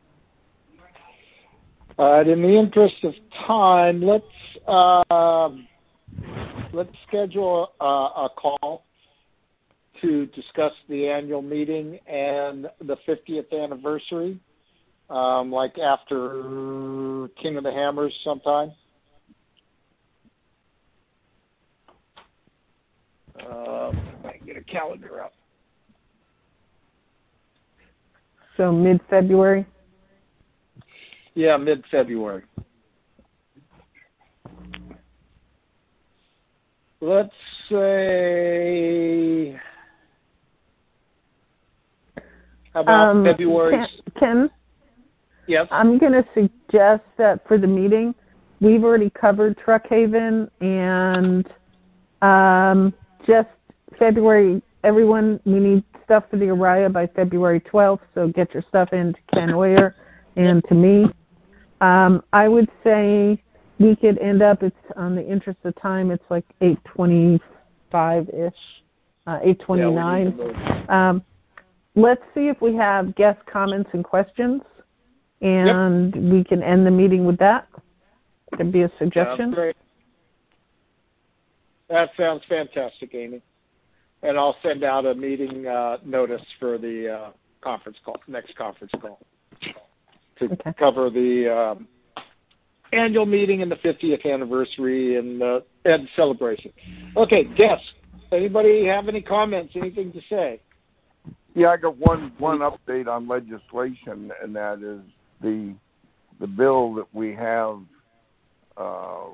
All right, in the interest of time, let's uh, let's schedule a, a call to discuss the annual meeting and the fiftieth anniversary, um, like after King of the Hammers sometime. Um, I can get a calendar up. So mid-February? Yeah, mid-February. Let's say, how about um, February? Ken, Ken? Yes? I'm going to suggest that for the meeting, we've already covered Truck Haven, and um, just February, everyone, we need stuff for the Araya by February twelfth, so get your stuff in to Ken Oyer and to me. Um, I would say we could end up, it's on the interest of time, it's like eight twenty-five-ish, uh, eight twenty-nine. Yeah, um, let's see if we have guest comments and questions, and yep. we can end the meeting with that. That'd be a suggestion. Sounds great. That sounds fantastic, Amy. And I'll send out a meeting uh, notice for the uh, conference call, next conference call, to okay. cover the um, annual meeting and the fiftieth anniversary and uh, and celebration. Okay, guests, anybody have any comments, anything to say? Yeah, I got one one update on legislation, and that is the the bill that we have uh,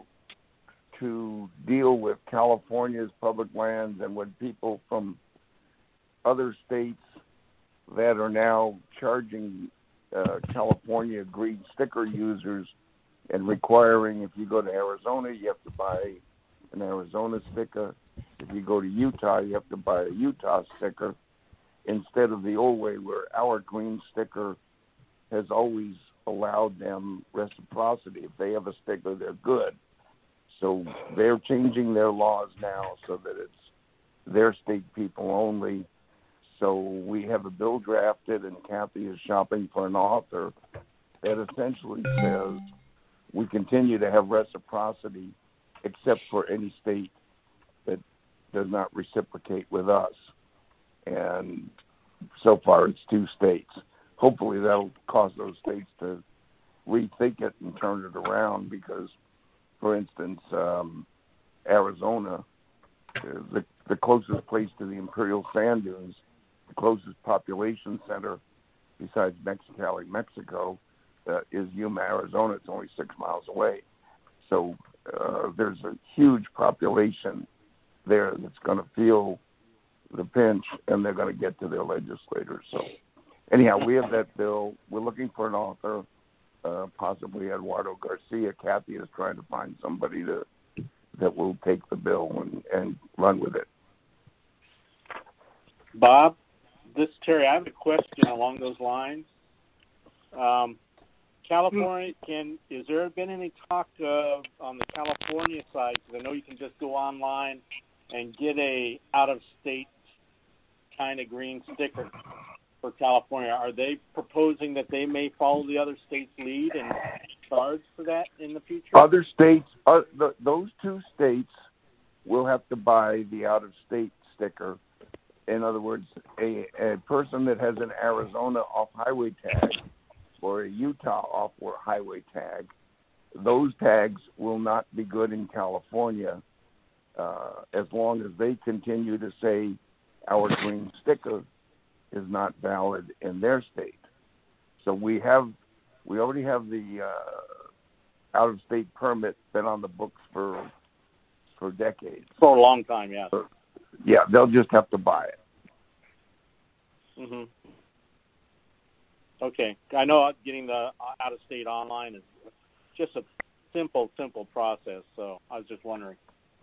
to deal with California's public lands, and when people from other states that are now charging uh, California green sticker users and requiring, if you go to Arizona, you have to buy an Arizona sticker. If you go to Utah, you have to buy a Utah sticker, instead of the old way where our green sticker has always allowed them reciprocity. If they have a sticker, they're good. So they're changing their laws now so that it's their state people only. So we have a bill drafted, and Kathy is shopping for an author that essentially says we continue to have reciprocity except for any state that does not reciprocate with us. And so far it's two states. Hopefully that'll cause those states to rethink it and turn it around, because, for instance, um, Arizona, the, the closest place to the Imperial Sand Dunes, the closest population center besides Mexicali, Mexico, uh, is Yuma, Arizona. It's only six miles away. So uh, there's a huge population there that's going to feel the pinch, and they're going to get to their legislators. So anyhow, we have that bill. We're looking for an author, uh, possibly Eduardo Garcia. Kathy is trying to find somebody to that will take the bill and, and run with it. Bob, this is Terry. I have a question along those lines. Um, California, can is there been any talk uh, on the California side? Because I know you can just go online and get a out-of-state kind of green sticker for California. Are they proposing that they may follow the other states' lead and charge for that in the future? Other states, uh, the, those two states will have to buy the out-of-state sticker. In other words, a, a person that has an Arizona off-highway tag or a Utah off-highway tag, those tags will not be good in California uh, as long as they continue to say our green sticker is not valid in their state. So we have, we already have the uh, out-of-state permit been on the books for for decades. For a long time, yeah. So, yeah, they'll just have to buy it. Mhm. Okay, I know getting the out-of-state online is just a simple, simple process. So I was just wondering.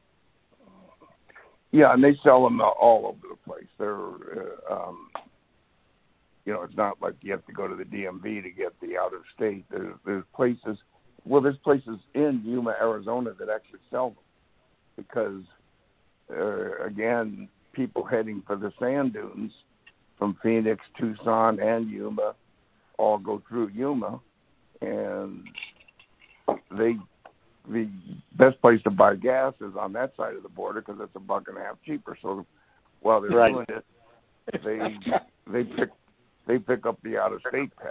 Yeah, and they sell them all over the place. They're, uh, um, you know, it's not like you have to go to the D M V to get the out-of-state. There's, there's places, well, there's places in Yuma, Arizona that actually sell them because, uh, again, people heading for the sand dunes from Phoenix, Tucson, and Yuma all go through Yuma, and they the best place to buy gas is on that side of the border because it's a buck and a half cheaper. So while they're Right. doing it, they they pick they pick up the out of state pass.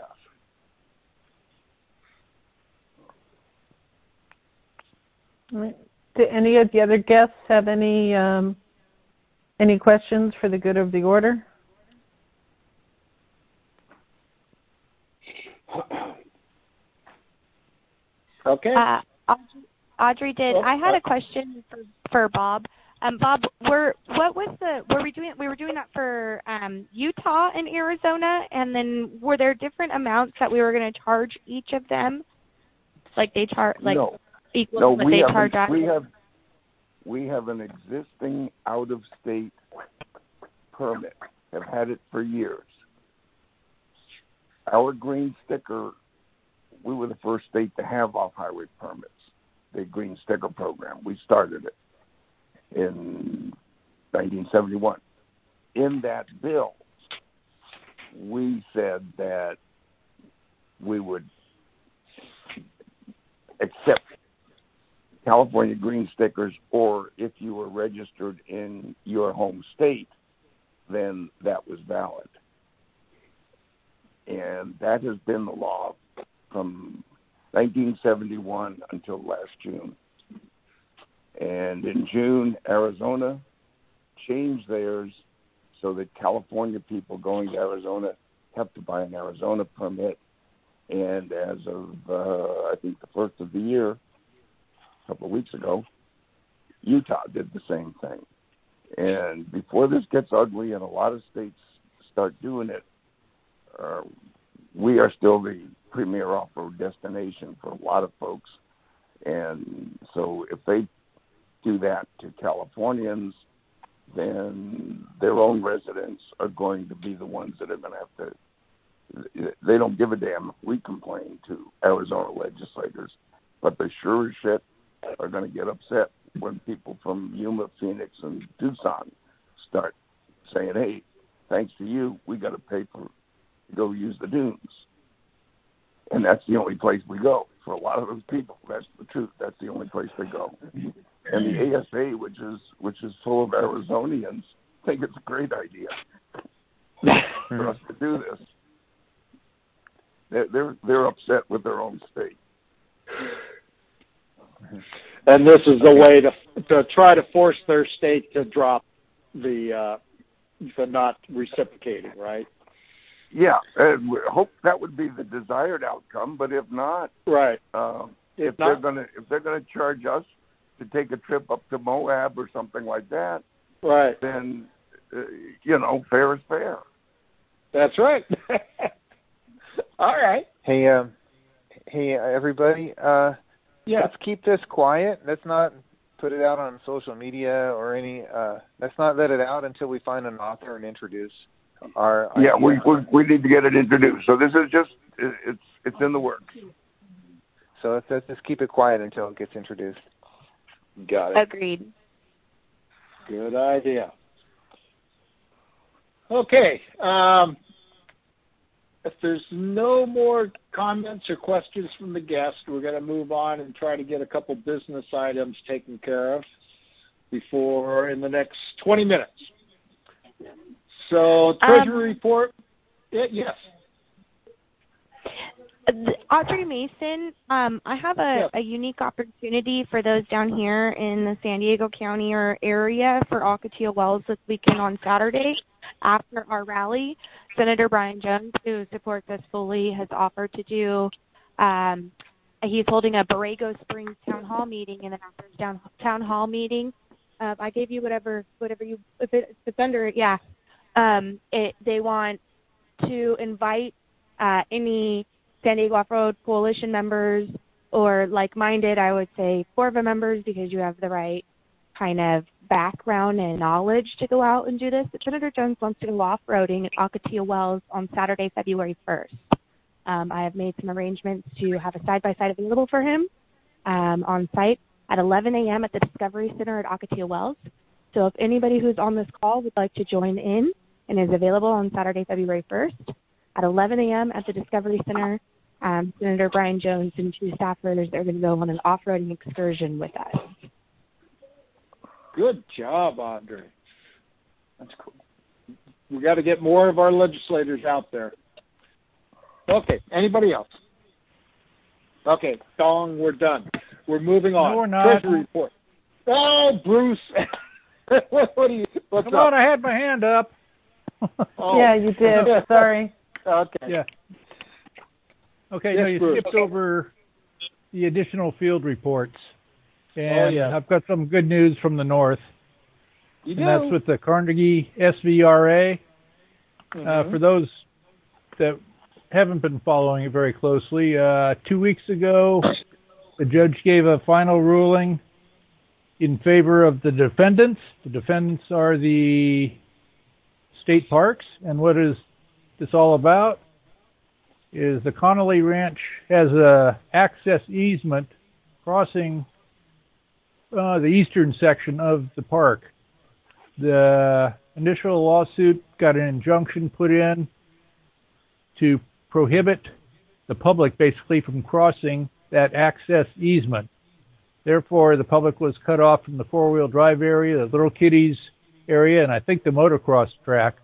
All right. Do any of the other guests have any um, any questions for the good of the order? Okay. Uh, Audrey, Audrey did. Oh, I had uh, a question for, for Bob. Um, Bob, were what was the were we doing? We were doing that for um, Utah and Arizona, and then were there different amounts that we were going to charge each of them? Like they charge like no, equal no, to what we they have charge an, us? we have we have an existing out of state permit. Have had it for years. Our green sticker, we were the first state to have off-highway permits, the green sticker program. We started it in nineteen seventy-one. In that bill, we said that we would accept California green stickers, or if you were registered in your home state, then that was valid. And that has been the law from nineteen seventy-one until last June. And in June, Arizona changed theirs so that California people going to Arizona have to buy an Arizona permit. And as of, uh, I think, the first of the year, a couple of weeks ago, Utah did the same thing. And before this gets ugly and a lot of states start doing it, uh, we are still the premier off-road destination for a lot of folks. And so if they do that to Californians, then their own residents are going to be the ones that are going to have to, they don't give a damn if we complain to Arizona legislators, but they sure as shit are going to get upset when people from Yuma, Phoenix, and Tucson start saying, hey, thanks to you, we got to pay for to go use the dunes. And that's the only place we go. For a lot of those people, that's the truth. That's the only place they go. And the A S A, which is which is full of Arizonians, think it's a great idea for us to do this. They're, they're they're upset with their own state. And this is the way to to try to force their state to drop the uh, the not reciprocating, right? Yeah, and we hope that would be the desired outcome. But if not, right? Um, if, if not, they're gonna if they're gonna charge us to take a trip up to Moab or something like that, right? Then uh, you know, fair is fair. That's right. All right. Hey, um, hey, everybody. Uh, yeah. Let's keep this quiet. Let's not put it out on social media or any. Uh, let's not let it out until we find an author and introduce our. Yeah, idea. we, we we need to get it introduced. So this is just it's it's in the works. So let's, let's just keep it quiet until it gets introduced. Got it. Agreed. Good idea. Okay. Um, if there's no more comments or questions from the guests, we're going to move on and try to get a couple business items taken care of before in the next twenty minutes. So, Treasury um, report. Yeah, yes. Audrey Mason, um, I have a, a unique opportunity for those down here in the San Diego County or area for Ocotillo Wells this weekend on Saturday after our rally. Senator Brian Jones, who supports us fully, has offered to do, um, he's holding a Borrego Springs Town Hall meeting, and then after his town, town hall meeting, uh, I gave you whatever, whatever you, if, it, if it's under it, yeah. Um, it, they want to invite uh, any San Diego Off-Road Coalition members or like-minded, I would say, Corva members, because you have the right kind of background and knowledge to go out and do this. But Senator Jones wants to go off-roading at Ocotillo Wells on Saturday, February first. Um, I have made some arrangements to have a side-by-side available for him um, on site at eleven a.m. at the Discovery Center at Ocotillo Wells. So if anybody who's on this call would like to join in and is available on Saturday, February first at eleven a.m. at the Discovery Center, Um, Senator Brian Jones and two staffers are going to go on an off-roading excursion with us. Good job, Audrey. That's cool. We got to get more of our legislators out there. Okay, anybody else? Okay, Dong, we're done. We're moving on. No, we're not. Treasury report. Oh, Bruce. what, what do you, what's Come up? on, I had my hand up. Oh. Yeah, you did. Sorry. Okay. Yeah. Okay, Yes, no, you Bruce. skipped over the additional field reports. And Oh, yeah. I've got some good news from the north. You and do. that's with the Carnegie S V R A. Mhm. Uh, for those that haven't been following it very closely, uh, two weeks ago, the judge gave a final ruling in favor of the defendants. The defendants are the state parks. And what is this all about? Is the Connolly Ranch has a access easement crossing uh, the eastern section of the park. The initial lawsuit got an injunction put in to prohibit the public basically from crossing that access easement. Therefore, the public was cut off from the four-wheel drive area, the Little Kitties area, and I think the motocross track.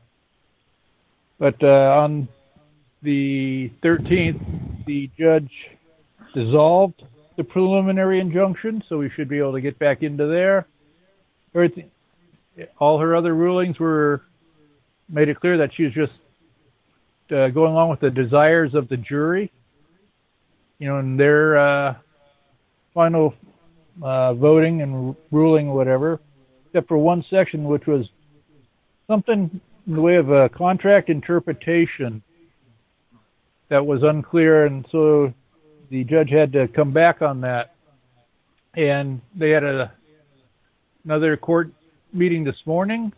But uh, on the thirteenth, the judge dissolved the preliminary injunction, so we should be able to get back into there. Everything, all her other rulings were made it clear that she was just uh, going along with the desires of the jury, you know, in their uh, final uh, voting and ruling or whatever, except for one section, which was something in the way of a contract interpretation that was unclear, and so the judge had to come back on that. And they had a another court meeting this morning,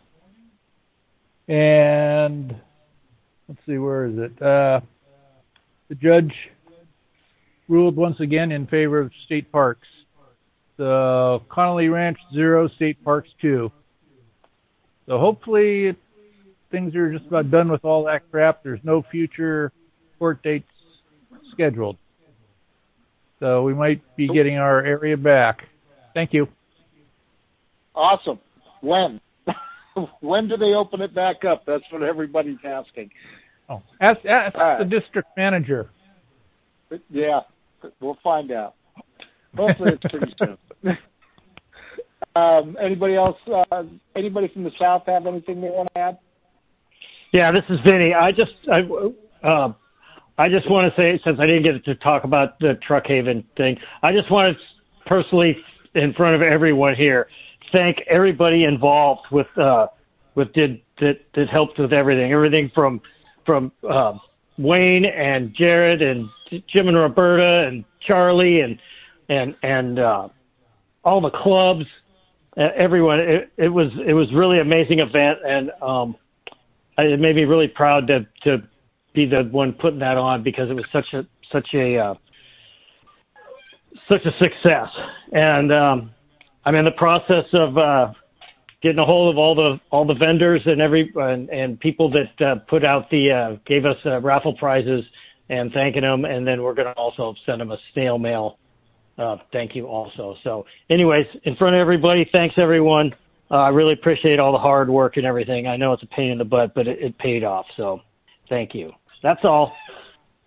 and let's see, where is it? Uh, the judge ruled once again in favor of state parks. The Connolly Ranch zero, state parks two. So hopefully it, things are just about done with all that crap. There's no future court dates scheduled. So we might be getting our area back. Thank you. Awesome. When? When do they open it back up? That's what everybody's asking. Oh, ask, ask All right. the district manager. Yeah, we'll find out. Hopefully it's pretty soon. um, anybody else? Uh, anybody from the South have anything they want to add? Yeah, this is Vinny. I just I uh, I just want to say, since I didn't get to talk about the Truck Haven thing, I just want to personally, in front of everyone here, thank everybody involved with uh, with did that that helped with everything, everything from from uh, Wayne and Jared and Jim and Roberta and Charlie and and and uh, all the clubs, uh, everyone. It, it was it was really amazing event, and um, it made me really proud to to be the one putting that on, because it was such a such a uh, such a success. And um, I'm in the process of uh, getting a hold of all the all the vendors and every and, and people that uh, put out the uh, gave us uh, raffle prizes, and thanking them. And then we're going to also send them a snail mail uh, thank you also. So, anyways, in front of everybody, thanks everyone. Uh, I really appreciate all the hard work and everything. I know it's a pain in the butt, but it, it paid off. So, thank you. That's all.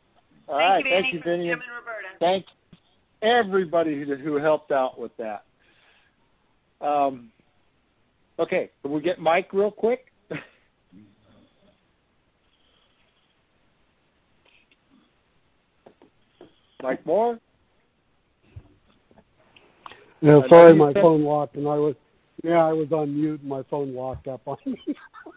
All Thank right. you, Thank Annie, you, Vinny. Jim and Roberta. Thank everybody who, who helped out with that. Um, okay, can we get Mike real quick? Mike Moore? Yeah, I sorry, know you my said- phone locked, and I was, yeah, I was on mute, and my phone locked up on me.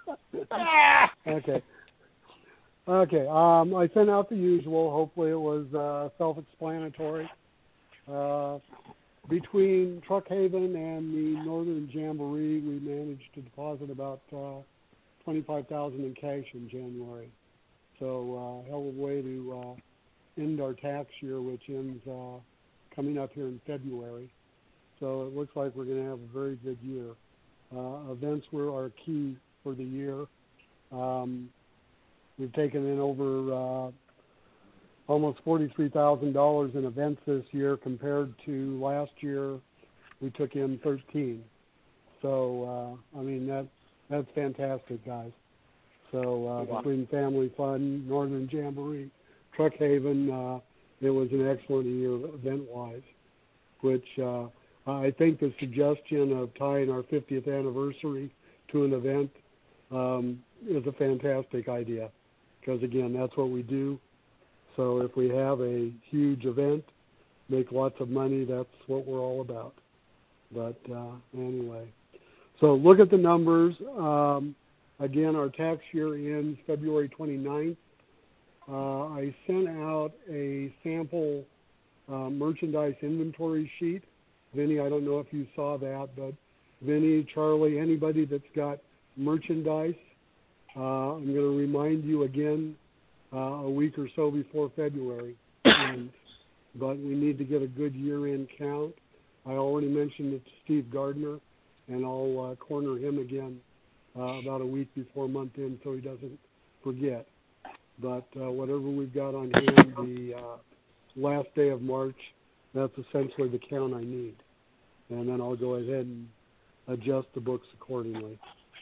Okay. Okay. Um, I sent out the usual. Hopefully, it was uh, self-explanatory. Uh, between Truck Haven and the Northern Jamboree, we managed to deposit about uh, twenty-five thousand in cash in January. So, uh, hell of a way to uh, end our tax year, which ends uh, coming up here in February. So it looks like we're going to have a very good year. Uh, events were our key for the year. Um, we've taken in over uh, almost forty-three thousand dollars in events this year compared to last year. We took in thirteen. So, uh, I mean, that that's fantastic, guys. So uh, Wow. between Family Fun, Northern Jamboree, Truck Haven, uh, it was an excellent year event-wise, which uh, I think the suggestion of tying our fiftieth anniversary to an event um, is a fantastic idea because, again, that's what we do. So if we have a huge event, make lots of money, that's what we're all about. But uh, anyway, so look at the numbers. Um, again, our tax year ends February twenty-ninth. Uh, I sent out a sample uh, merchandise inventory sheet. Vinny, I don't know if you saw that, but Vinny, Charlie, anybody that's got merchandise, uh, I'm going to remind you again uh, a week or so before February. ends. But we need to get a good year-end count. I already mentioned it to Steve Gardner, and I'll uh, corner him again uh, about a week before month end so he doesn't forget. But uh, whatever we've got on hand the uh, last day of March, that's essentially the count I need. And then I'll go ahead and adjust the books accordingly.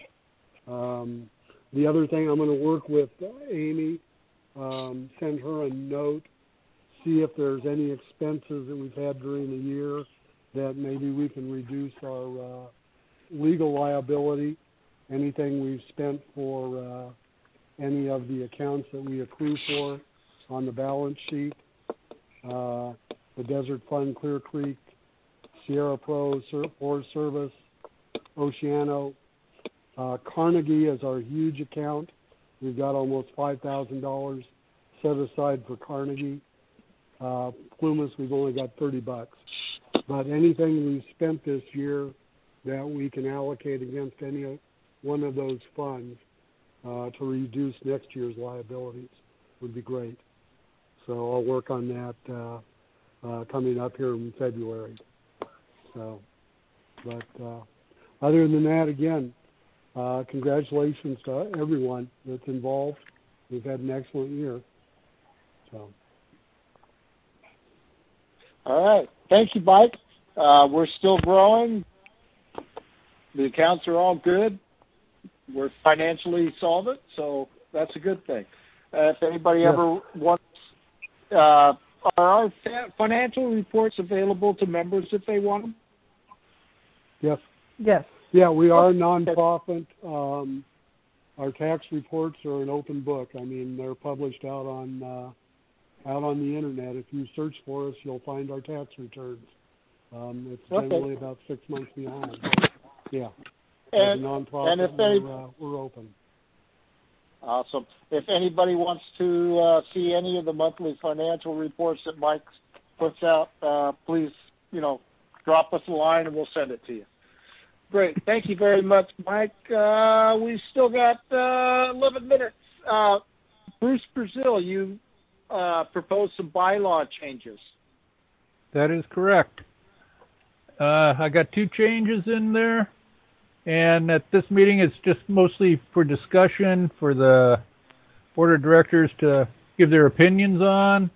Um, the other thing, I'm going to work with Amy, um, send her a note, see if there's any expenses that we've had during the year that maybe we can reduce our uh, legal liability, anything we've spent for uh, any of the accounts that we accrue for on the balance sheet, uh, the Desert Fund, Clear Creek, Sierra Pro, Forest Service, Oceano. Uh, Carnegie is our huge account. We've got almost five thousand dollars set aside for Carnegie. Uh, Plumas, we've only got thirty bucks. But anything we've spent this year that we can allocate against any one of those funds uh, to reduce next year's liabilities would be great. So I'll work on that uh, uh, coming up here in February. So, but uh, other than that, again, uh, congratulations to everyone that's involved. We've had an excellent year. So. All right. Thank you, Mike. Uh, we're still growing. The accounts are all good. We're financially solvent, so that's a good thing. Uh, if anybody Yeah. ever wants, uh, are our fa- financial reports available to members if they want them? Yes. Yes. Yeah, we are a nonprofit. Um, our tax reports are an open book. I mean, they're published out on uh, out on the internet. If you search for us, you'll find our tax returns. Um, it's Okay. generally about six months behind. Yeah. And, As a nonprofit, and if they, we're, uh, we're open. awesome. If anybody wants to uh, see any of the monthly financial reports that Mike puts out, uh, please, you know, drop us a line and we'll send it to you. Great. Thank you very much, Mike. Uh, we've still got uh, eleven minutes. Uh, Bruce Brazil, you uh, proposed some bylaw changes. That is correct. Uh, I got two changes in there, and at this meeting it's just mostly for discussion for the board of directors to give their opinions on.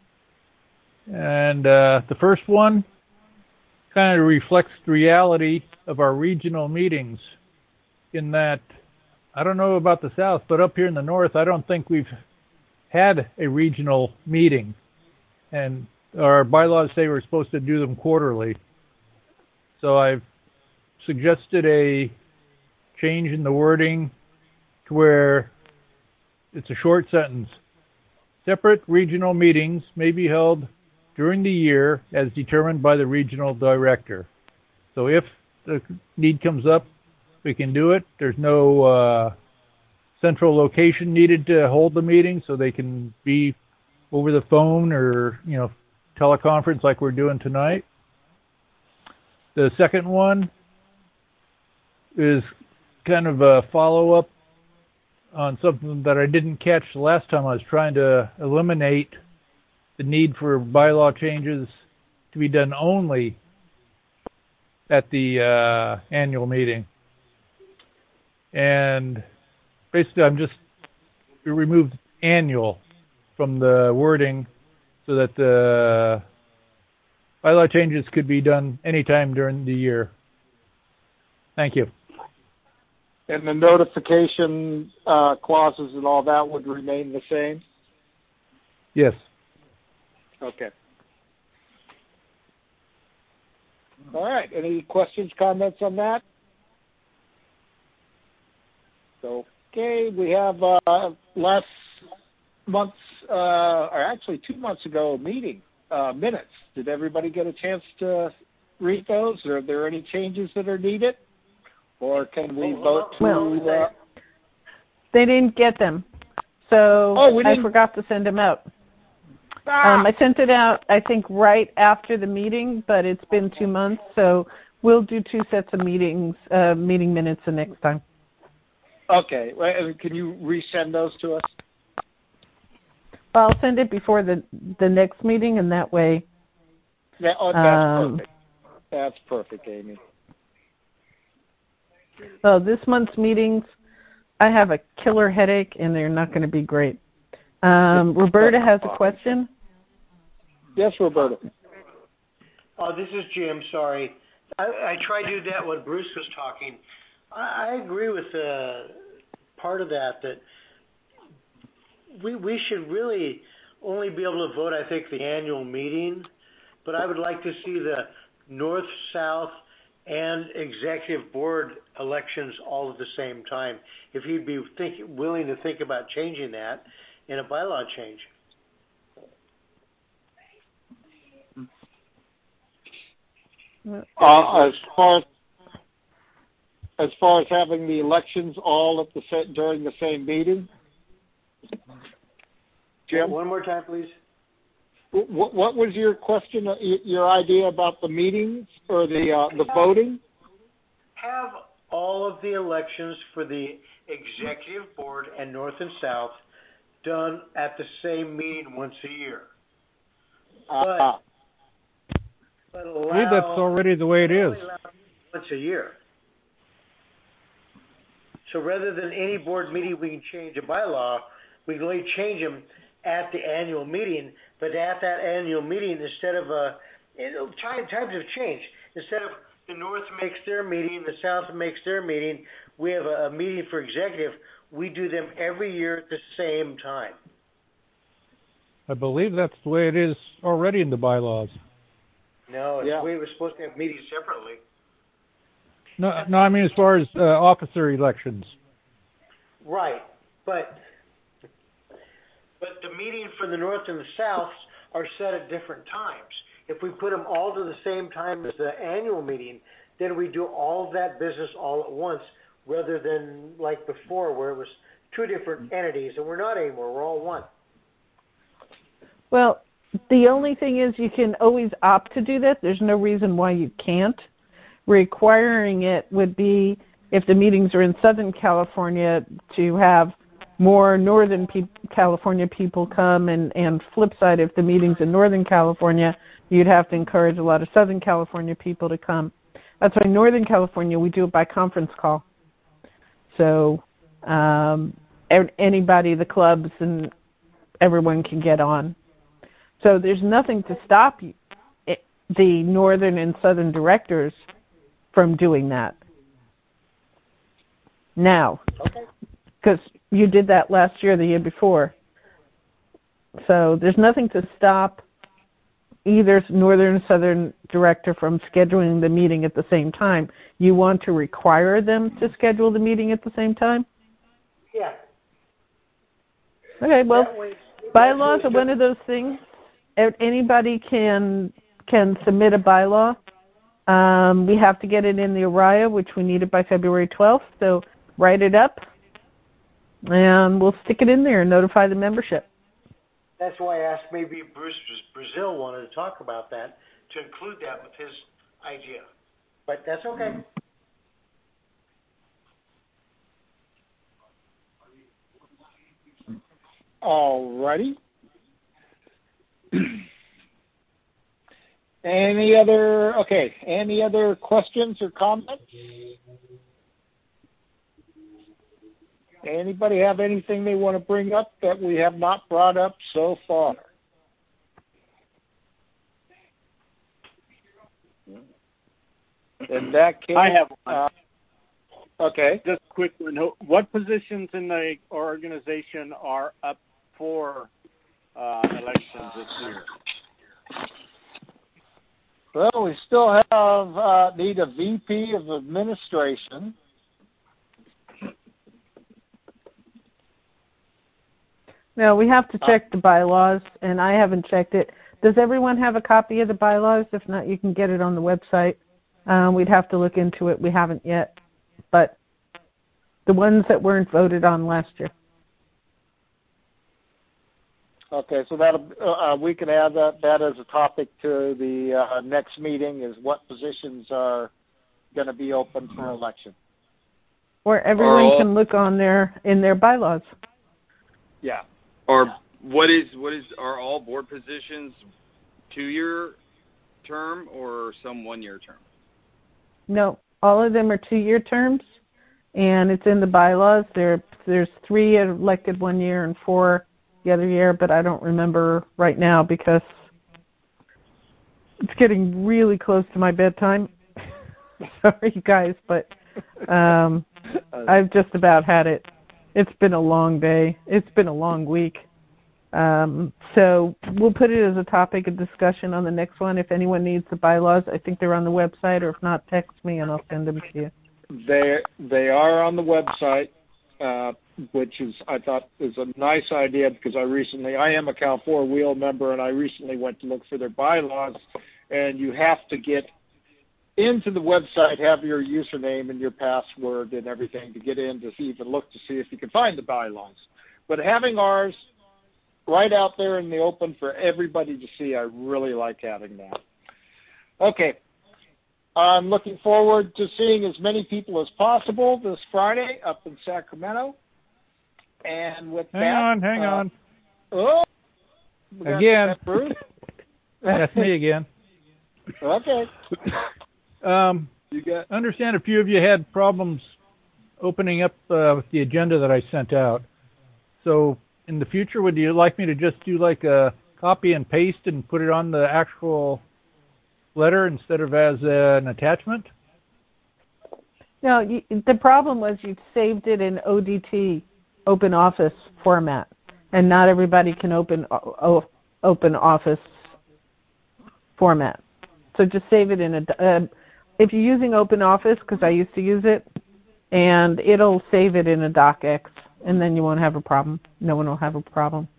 And uh, the first one kind of reflects the reality of our regional meetings in that, I don't know about the South, but up here in the North, I don't think we've had a regional meeting, and our bylaws say we're supposed to do them quarterly. So I've suggested a change in the wording to where it's a short sentence. Separate regional meetings may be held during the year as determined by the regional director. So if the need comes up, we can do it. There's no uh, central location needed to hold the meeting, so they can be over the phone or, you know, teleconference like we're doing tonight. The second one is kind of a follow-up on something that I didn't catch the last time. I was trying to eliminate the need for bylaw changes to be done only at the uh, annual meeting. And basically I'm just removed annual from the wording so that the bylaw changes could be done anytime during the year. Thank you. And the notification uh, clauses and all that would remain the same? Yes. Okay. All right. Any questions, comments on that? Okay. We have uh, last month's, uh, or actually two months ago, meeting uh, minutes. Did everybody get a chance to read those? Are there any changes that are needed? Or can we vote to... Well, uh, they didn't get them, so Oh, we I didn't- forgot to send them out. Ah! Um, I sent it out, I think, right after the meeting, but it's been two months, so we'll do two sets of meetings, uh, meeting minutes the next time. Okay. Well, and can you resend those to us? Well, I'll send it before the the next meeting, and that way. Yeah, oh, that's um, perfect. That's perfect, Amy. Well, this month's meetings, I have a killer headache, and they're not going to be great. Um, Roberta has a question. Yes, Roberta. Oh, this is Jim. Sorry, I, I tried to do that when Bruce was talking. I, I agree with uh, part of that. That we we should really only be able to vote. I think the annual meeting, but I would like to see the north, south, and executive board elections all at the same time. If he'd be think, willing to think about changing that in a bylaw change. Uh, as far as as far as having the elections all at the sa- during the same meeting, Jim. One more time, please. What, what was your question? uh, y- Your idea about the meetings or the uh, the voting? Have all of the elections for the executive board and north and south done at the same meeting once a year. But, Uh, but I believe that's allow, already the way it is. only allow once a year. So rather than any board meeting we can change a bylaw, we can only change them at the annual meeting. But at that annual meeting, instead of a, you know, time, times have changed. Instead of the north makes their meeting, the south makes their meeting, we have a, a meeting for executive. We do them every year at the same time. I believe that's the way it is already in the bylaws. No, it's Yeah. we were supposed to have meetings separately. No, no, I mean as far as uh, officer elections. Right, but but the meeting for the north and the south are set at different times. If we put them all to the same time as the annual meeting, then we do all of that business all at once, rather than like before where it was two different entities, and we're not anymore. We're all one. Well, the only thing is you can always opt to do that. There's no reason why you can't. Requiring it would be, if the meetings are in Southern California, to have more Northern pe- California people come, and, and flip side, if the meeting's in Northern California, you'd have to encourage a lot of Southern California people to come. That's why Northern California, we do it by conference call. So um, anybody, the clubs, and everyone can get on. So there's nothing to stop you, it, the Northern and Southern directors from doing that now. Because you did that last year, the year before. So there's nothing to stop either Northern or Southern director from scheduling the meeting at the same time. You want to require them to schedule the meeting at the same time? Yeah. Okay, well, That way- bylaws are one of those things. Anybody can can submit a bylaw. Um, we have to get it in the Oriah, which we need it by February twelfth. So write it up, and we'll stick it in there and notify the membership. That's why I asked maybe Bruce Brazil wanted to talk about that, to include that with his idea. But that's okay. All righty. Any other, okay, any other questions or comments? Anybody have anything they want to bring up that we have not brought up so far? In that case, I have one. Uh, okay. Just a quick one. What positions in the organization are up for uh, elections this year? Well, we still have uh, need a V P of administration. No, we have to check the bylaws, and I haven't checked it. Does everyone have a copy of the bylaws? If not, you can get it on the website. Um, we'd have to look into it. We haven't yet. But the ones that weren't voted on last year. Okay, so that uh, we can add that, that as a topic to the uh, next meeting, is what positions are going to be open for election. Or everyone all, can look on their in their bylaws. Yeah. Or what is what is are all board positions two-year term or some one-year term? No, all of them are two-year terms, and it's in the bylaws. There, there's three elected one year and four the other year, but I don't remember right now because it's getting really close to my bedtime. Sorry, you guys, but um, I've just about had it. It's been a long day. It's been a long week. Um, so we'll put it as a topic of discussion on the next one. If anyone needs the bylaws, I think they're on the website, or if not, text me and I'll send them to you. They they are on the website, uh, which is I thought is a nice idea because I recently I am a Cal four Wheel member and I recently went to look for their bylaws, and you have to get into the website, have your username and your password and everything to get in to see, even look to see if you can find the bylaws. But having ours right out there in the open for everybody to see, I really like having that. Okay. I'm looking forward to seeing as many people as possible this Friday up in Sacramento. And with hang that... on, hang uh, on. Oh! we got Again. that, Bruce? That's me again. Okay. Um, you got... understand a few of you had problems opening up uh, with the agenda that I sent out. So in the future, would you like me to just do like a copy and paste and put it on the actual letter instead of as uh, an attachment? No, you, the problem was you saved it in O D T, Open Office format, and not everybody can open o, Open Office format. So just save it in a. Uh, if you're using Open Office, because I used to use it, and it'll save it in a docx, and then you won't have a problem. No one will have a problem.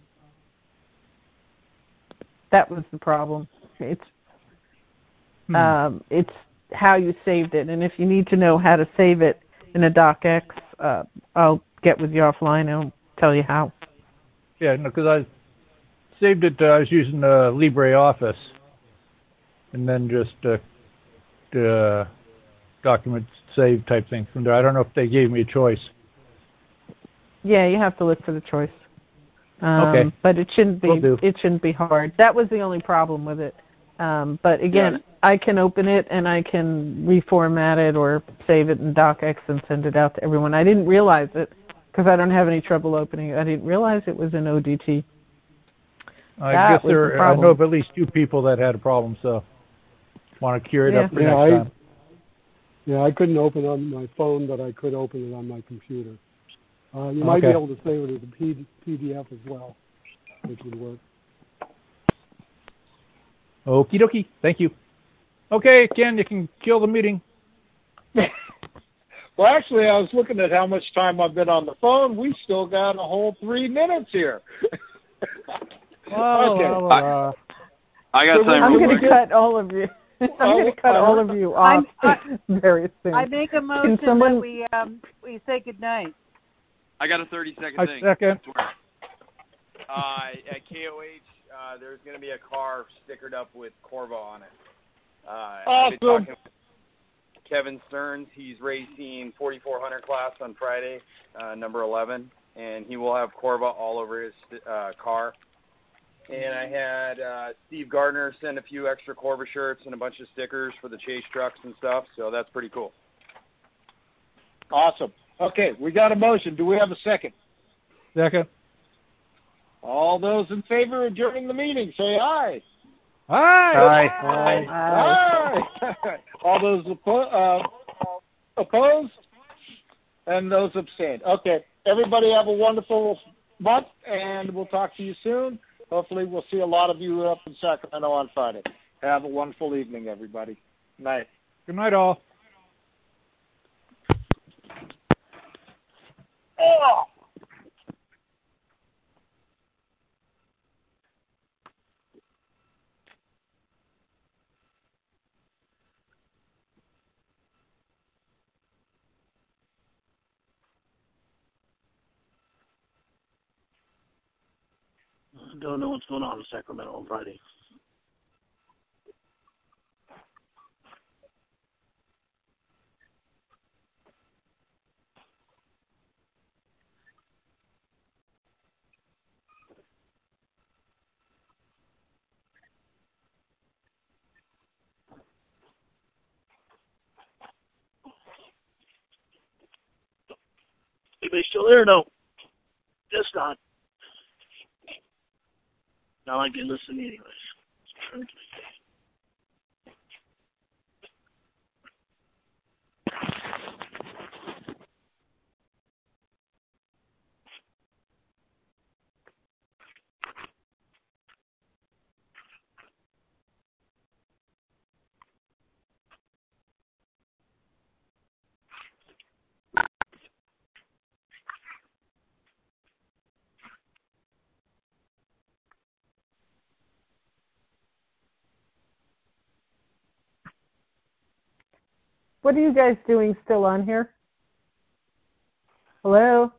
That was the problem. It's hmm. um, it's how you saved it, and if you need to know how to save it in a docx, uh, I'll get with you offline and I'll tell you how. Yeah, no, because I saved it. Uh, I was using uh, LibreOffice, and then just uh, uh, document save type thing from there. I don't know if they gave me a choice. Yeah, you have to look for the choice. Um, okay. But it shouldn't be. Will do. It shouldn't be hard. That was the only problem with it. Um, but again, yeah. I can open it and I can reformat it or save it in docx and send it out to everyone. I didn't realize it because I don't have any trouble opening it. I didn't realize it was in O D T. I that guess there. The I know of at least two people that had a problem, so want to cure it yeah. up for yeah, next I, time. Yeah, I couldn't open it on my phone, but I could open it on my computer. Uh, you might okay. be able to save it as a P D F as well. which would work. Okie dokie. Thank you. Okay, Ken, you can kill the meeting. Well, actually, I was looking at how much time I've been on the phone. We still got a whole three minutes here. Oh, okay. well, uh, I got so time. I'm going real to quick. cut all of you. I'm Oh, going to cut uh, all of you off I'm- very soon. I make a motion Can someone? that we um we say good night. I got a thirty second I thing. second. I swear. Uh, at K O H, uh, there's going to be a car stickered up with Corva on it. Uh, I've been Awesome. talking with Kevin Stearns. He's racing forty-four hundred class on Friday, uh, number eleven, and he will have Corva all over his uh, car. And I had uh, Steve Gardner send a few extra Corva shirts and a bunch of stickers for the chase trucks and stuff, so that's pretty cool. Awesome. Okay, we got a motion. Do we have a second? Second. All those in favor of adjourning the meeting, say aye. Aye. Aye. Aye. All those oppo- uh, opposed? And those abstained. Okay, everybody have a wonderful month, and we'll talk to you soon. Hopefully we'll see a lot of you up in Sacramento on Friday. Have a wonderful evening, everybody. Night. Good night, all. Oh! Don't know what's going on in Sacramento on Friday. Anybody still there? No. Just not. Not like they listen anyways. What are you guys doing still on here? Hello?